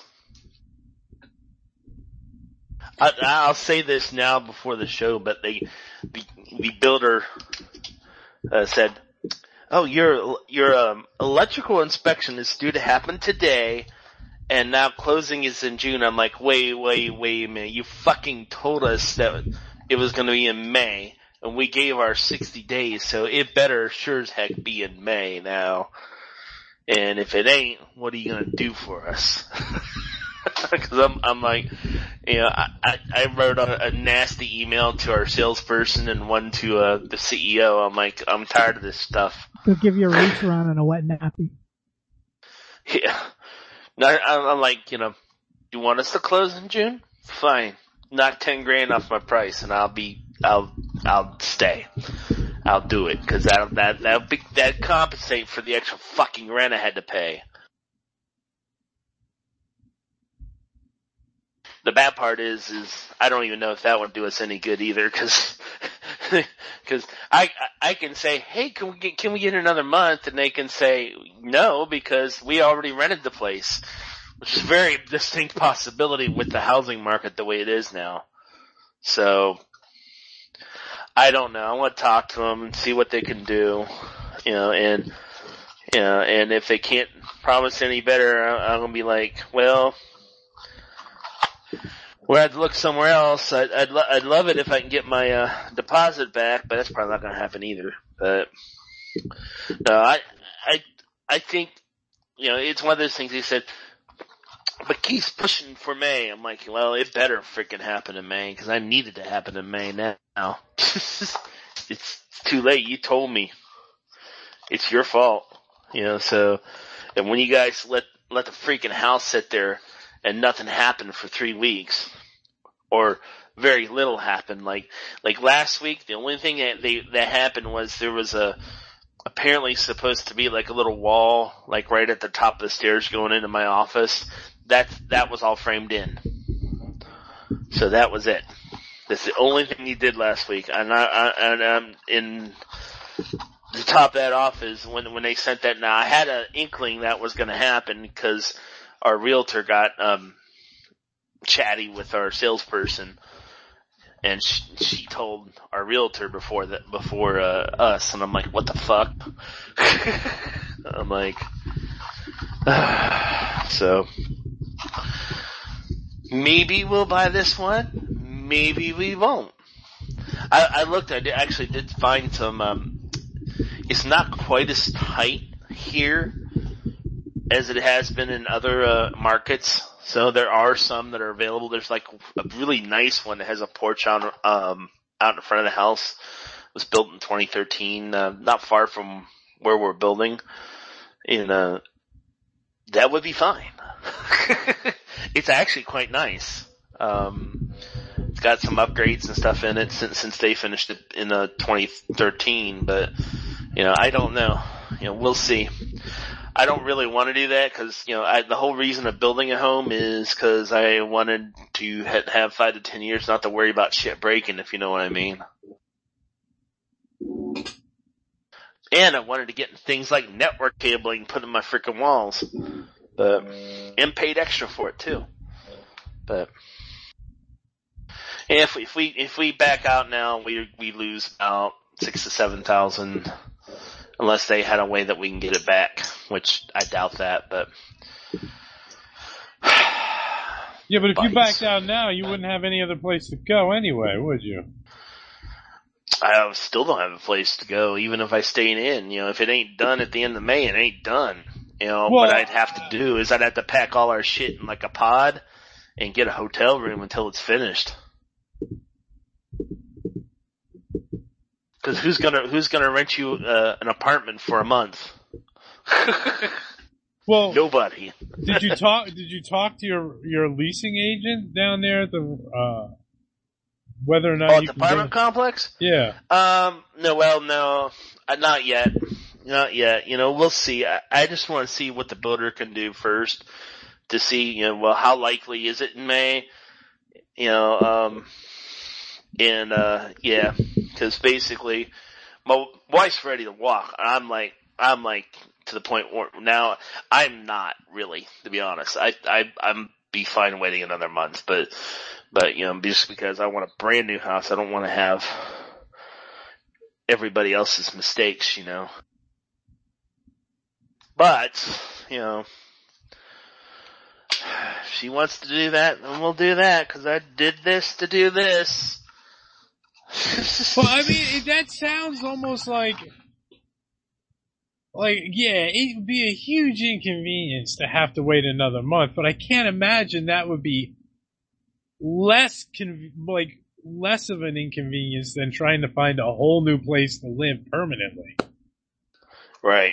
I, I'll say this now before the show, but they, the, the builder uh, said, "Oh, your your um, electrical inspection is due to happen today, and now closing is in June." I'm like, "Wait, wait, wait a minute! You fucking told us that it was going to be in May, and we gave our sixty days, so it better sure as heck be in May now. And if it ain't, what are you going to do for us?" Because I'm, I'm like, you know, I, I, I wrote a, a nasty email to our salesperson and one to uh, the C E O. I'm like, I'm tired of this stuff. They'll give you a reach around and a wet nappy. Yeah. I, I'm like, you know, you want us to close in June? Fine. Knock ten grand off my price and I'll be, I'll, I'll stay. I'll do it. Cause that, that, that'll be, that compensate for the extra fucking rent I had to pay. The bad part is, is I don't even know if that would do us any good either, cause, cause I, I can say, hey, can we get, can we get another month? And they can say no, because we already rented the place, which is a very distinct possibility with the housing market the way it is now. So, I don't know. I want to talk to them and see what they can do, you know, and, you know, and if they can't promise any better, I'm gonna be like, well, we're gonna have to look somewhere else. I'd, I'd, lo- I'd love it if I can get my, uh, deposit back, but that's probably not gonna happen either. But, no, I, I, I think, you know, it's one of those things he said, but Keith's pushing for May. I'm like, well, it better freaking happen in May, cause I need it to happen in May now. It's too late. You told me. It's your fault. You know, so, and when you guys let, let the freaking house sit there and nothing happened for three weeks, or very little happened, like, like last week, the only thing that they, that happened was there was a, apparently supposed to be like a little wall, like right at the top of the stairs going into my office. That, that was all framed in. So that was it. That's the only thing he did last week. And I, I and um, in the top of that office, when, when they sent that, now I had an inkling that was gonna happen because our realtor got, um, chatty with our salesperson. And she, she told our realtor before that, before, uh, us, and I'm like, what the fuck? I'm like, so, maybe we'll buy this one, maybe we won't. I, I looked, I did, actually did find some, um, it's not quite as tight here as it has been in other, uh, markets. So there are some that are available. There's like a really nice one that has a porch on, um, out in front of the house. It was built in twenty thirteen, uh, not far from where we're building. And, uh, that would be fine. It's actually quite nice. Um, it's got some upgrades and stuff in it since, since they finished it in, uh, twenty thirteen, but, you know, I don't know. You know, we'll see. I don't really want to do that because, you know, I, the whole reason of building a home is because I wanted to ha- have five to ten years not to worry about shit breaking, if you know what I mean. And I wanted to get things like network cabling put in my freaking walls. But, and paid extra for it too. But, if we, if we, if we back out now, we, we lose about six to seven thousand. Unless they had a way that we can get it back, which I doubt that, but Yeah, but if you bites. backed out now, you wouldn't have any other place to go anyway, would you? I still don't have a place to go, even if I stay in. You know, if it ain't done at the end of May, it ain't done. You know, Well, what I'd have to do is I'd have to pack all our shit in like a pod and get a hotel room until it's finished. Cause who's gonna, who's gonna rent you uh, an apartment for a month? Well, nobody. did you talk, did you talk to your, your leasing agent down there at the, uh, whether or not oh, you the can apartment go? complex? Yeah. Um, no, well, no, uh, not yet. Not yet. You know, we'll see. I, I just want to see what the builder can do first to see, you know, well, how likely is it in May? You know, um, and, uh, yeah, cause basically my wife's ready to walk. I'm like, I'm like to the point where now I'm not really, to be honest. I, I, I'm be fine waiting another month, but, but, you know, just because I want a brand new house, I don't want to have everybody else's mistakes, you know. But, you know, if she wants to do that, then we'll do that, because I did this to do this. Well, I mean, that sounds almost like, like, yeah, it would be a huge inconvenience to have to wait another month, but I can't imagine that would be less, con- like, less of an inconvenience than trying to find a whole new place to live permanently. Right.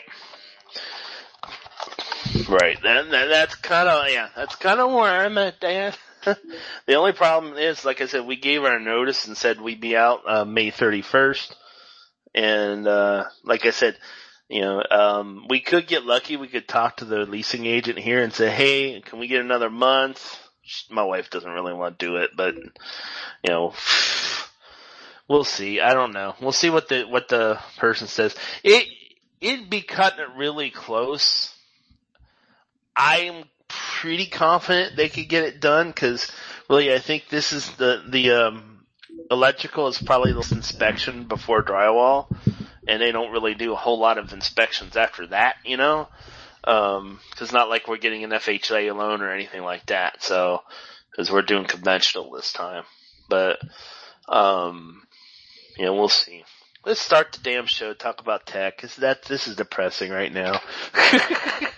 Right. That, that, that's kind of, yeah, that's kind of where I'm at, Dan. The only problem is, like I said, we gave our notice and said we'd be out uh, May thirty-first. And, uh, like I said, you know, um, we could get lucky. We could talk to the leasing agent here and say, hey, can we get another month? My wife doesn't really want to do it, but, you know, we'll see. I don't know. We'll see what the, what the person says. It, it'd be cutting it really close. I'm pretty confident they could get it done, because really I think this is the, the, um, electrical is probably this inspection before drywall, and they don't really do a whole lot of inspections after that, you know? Um, cause not like we're getting an F H A loan or anything like that, so, cause we're doing conventional this time. But, um, you know, we'll see. Let's start the damn show, talk about tech, cause that, this is depressing right now.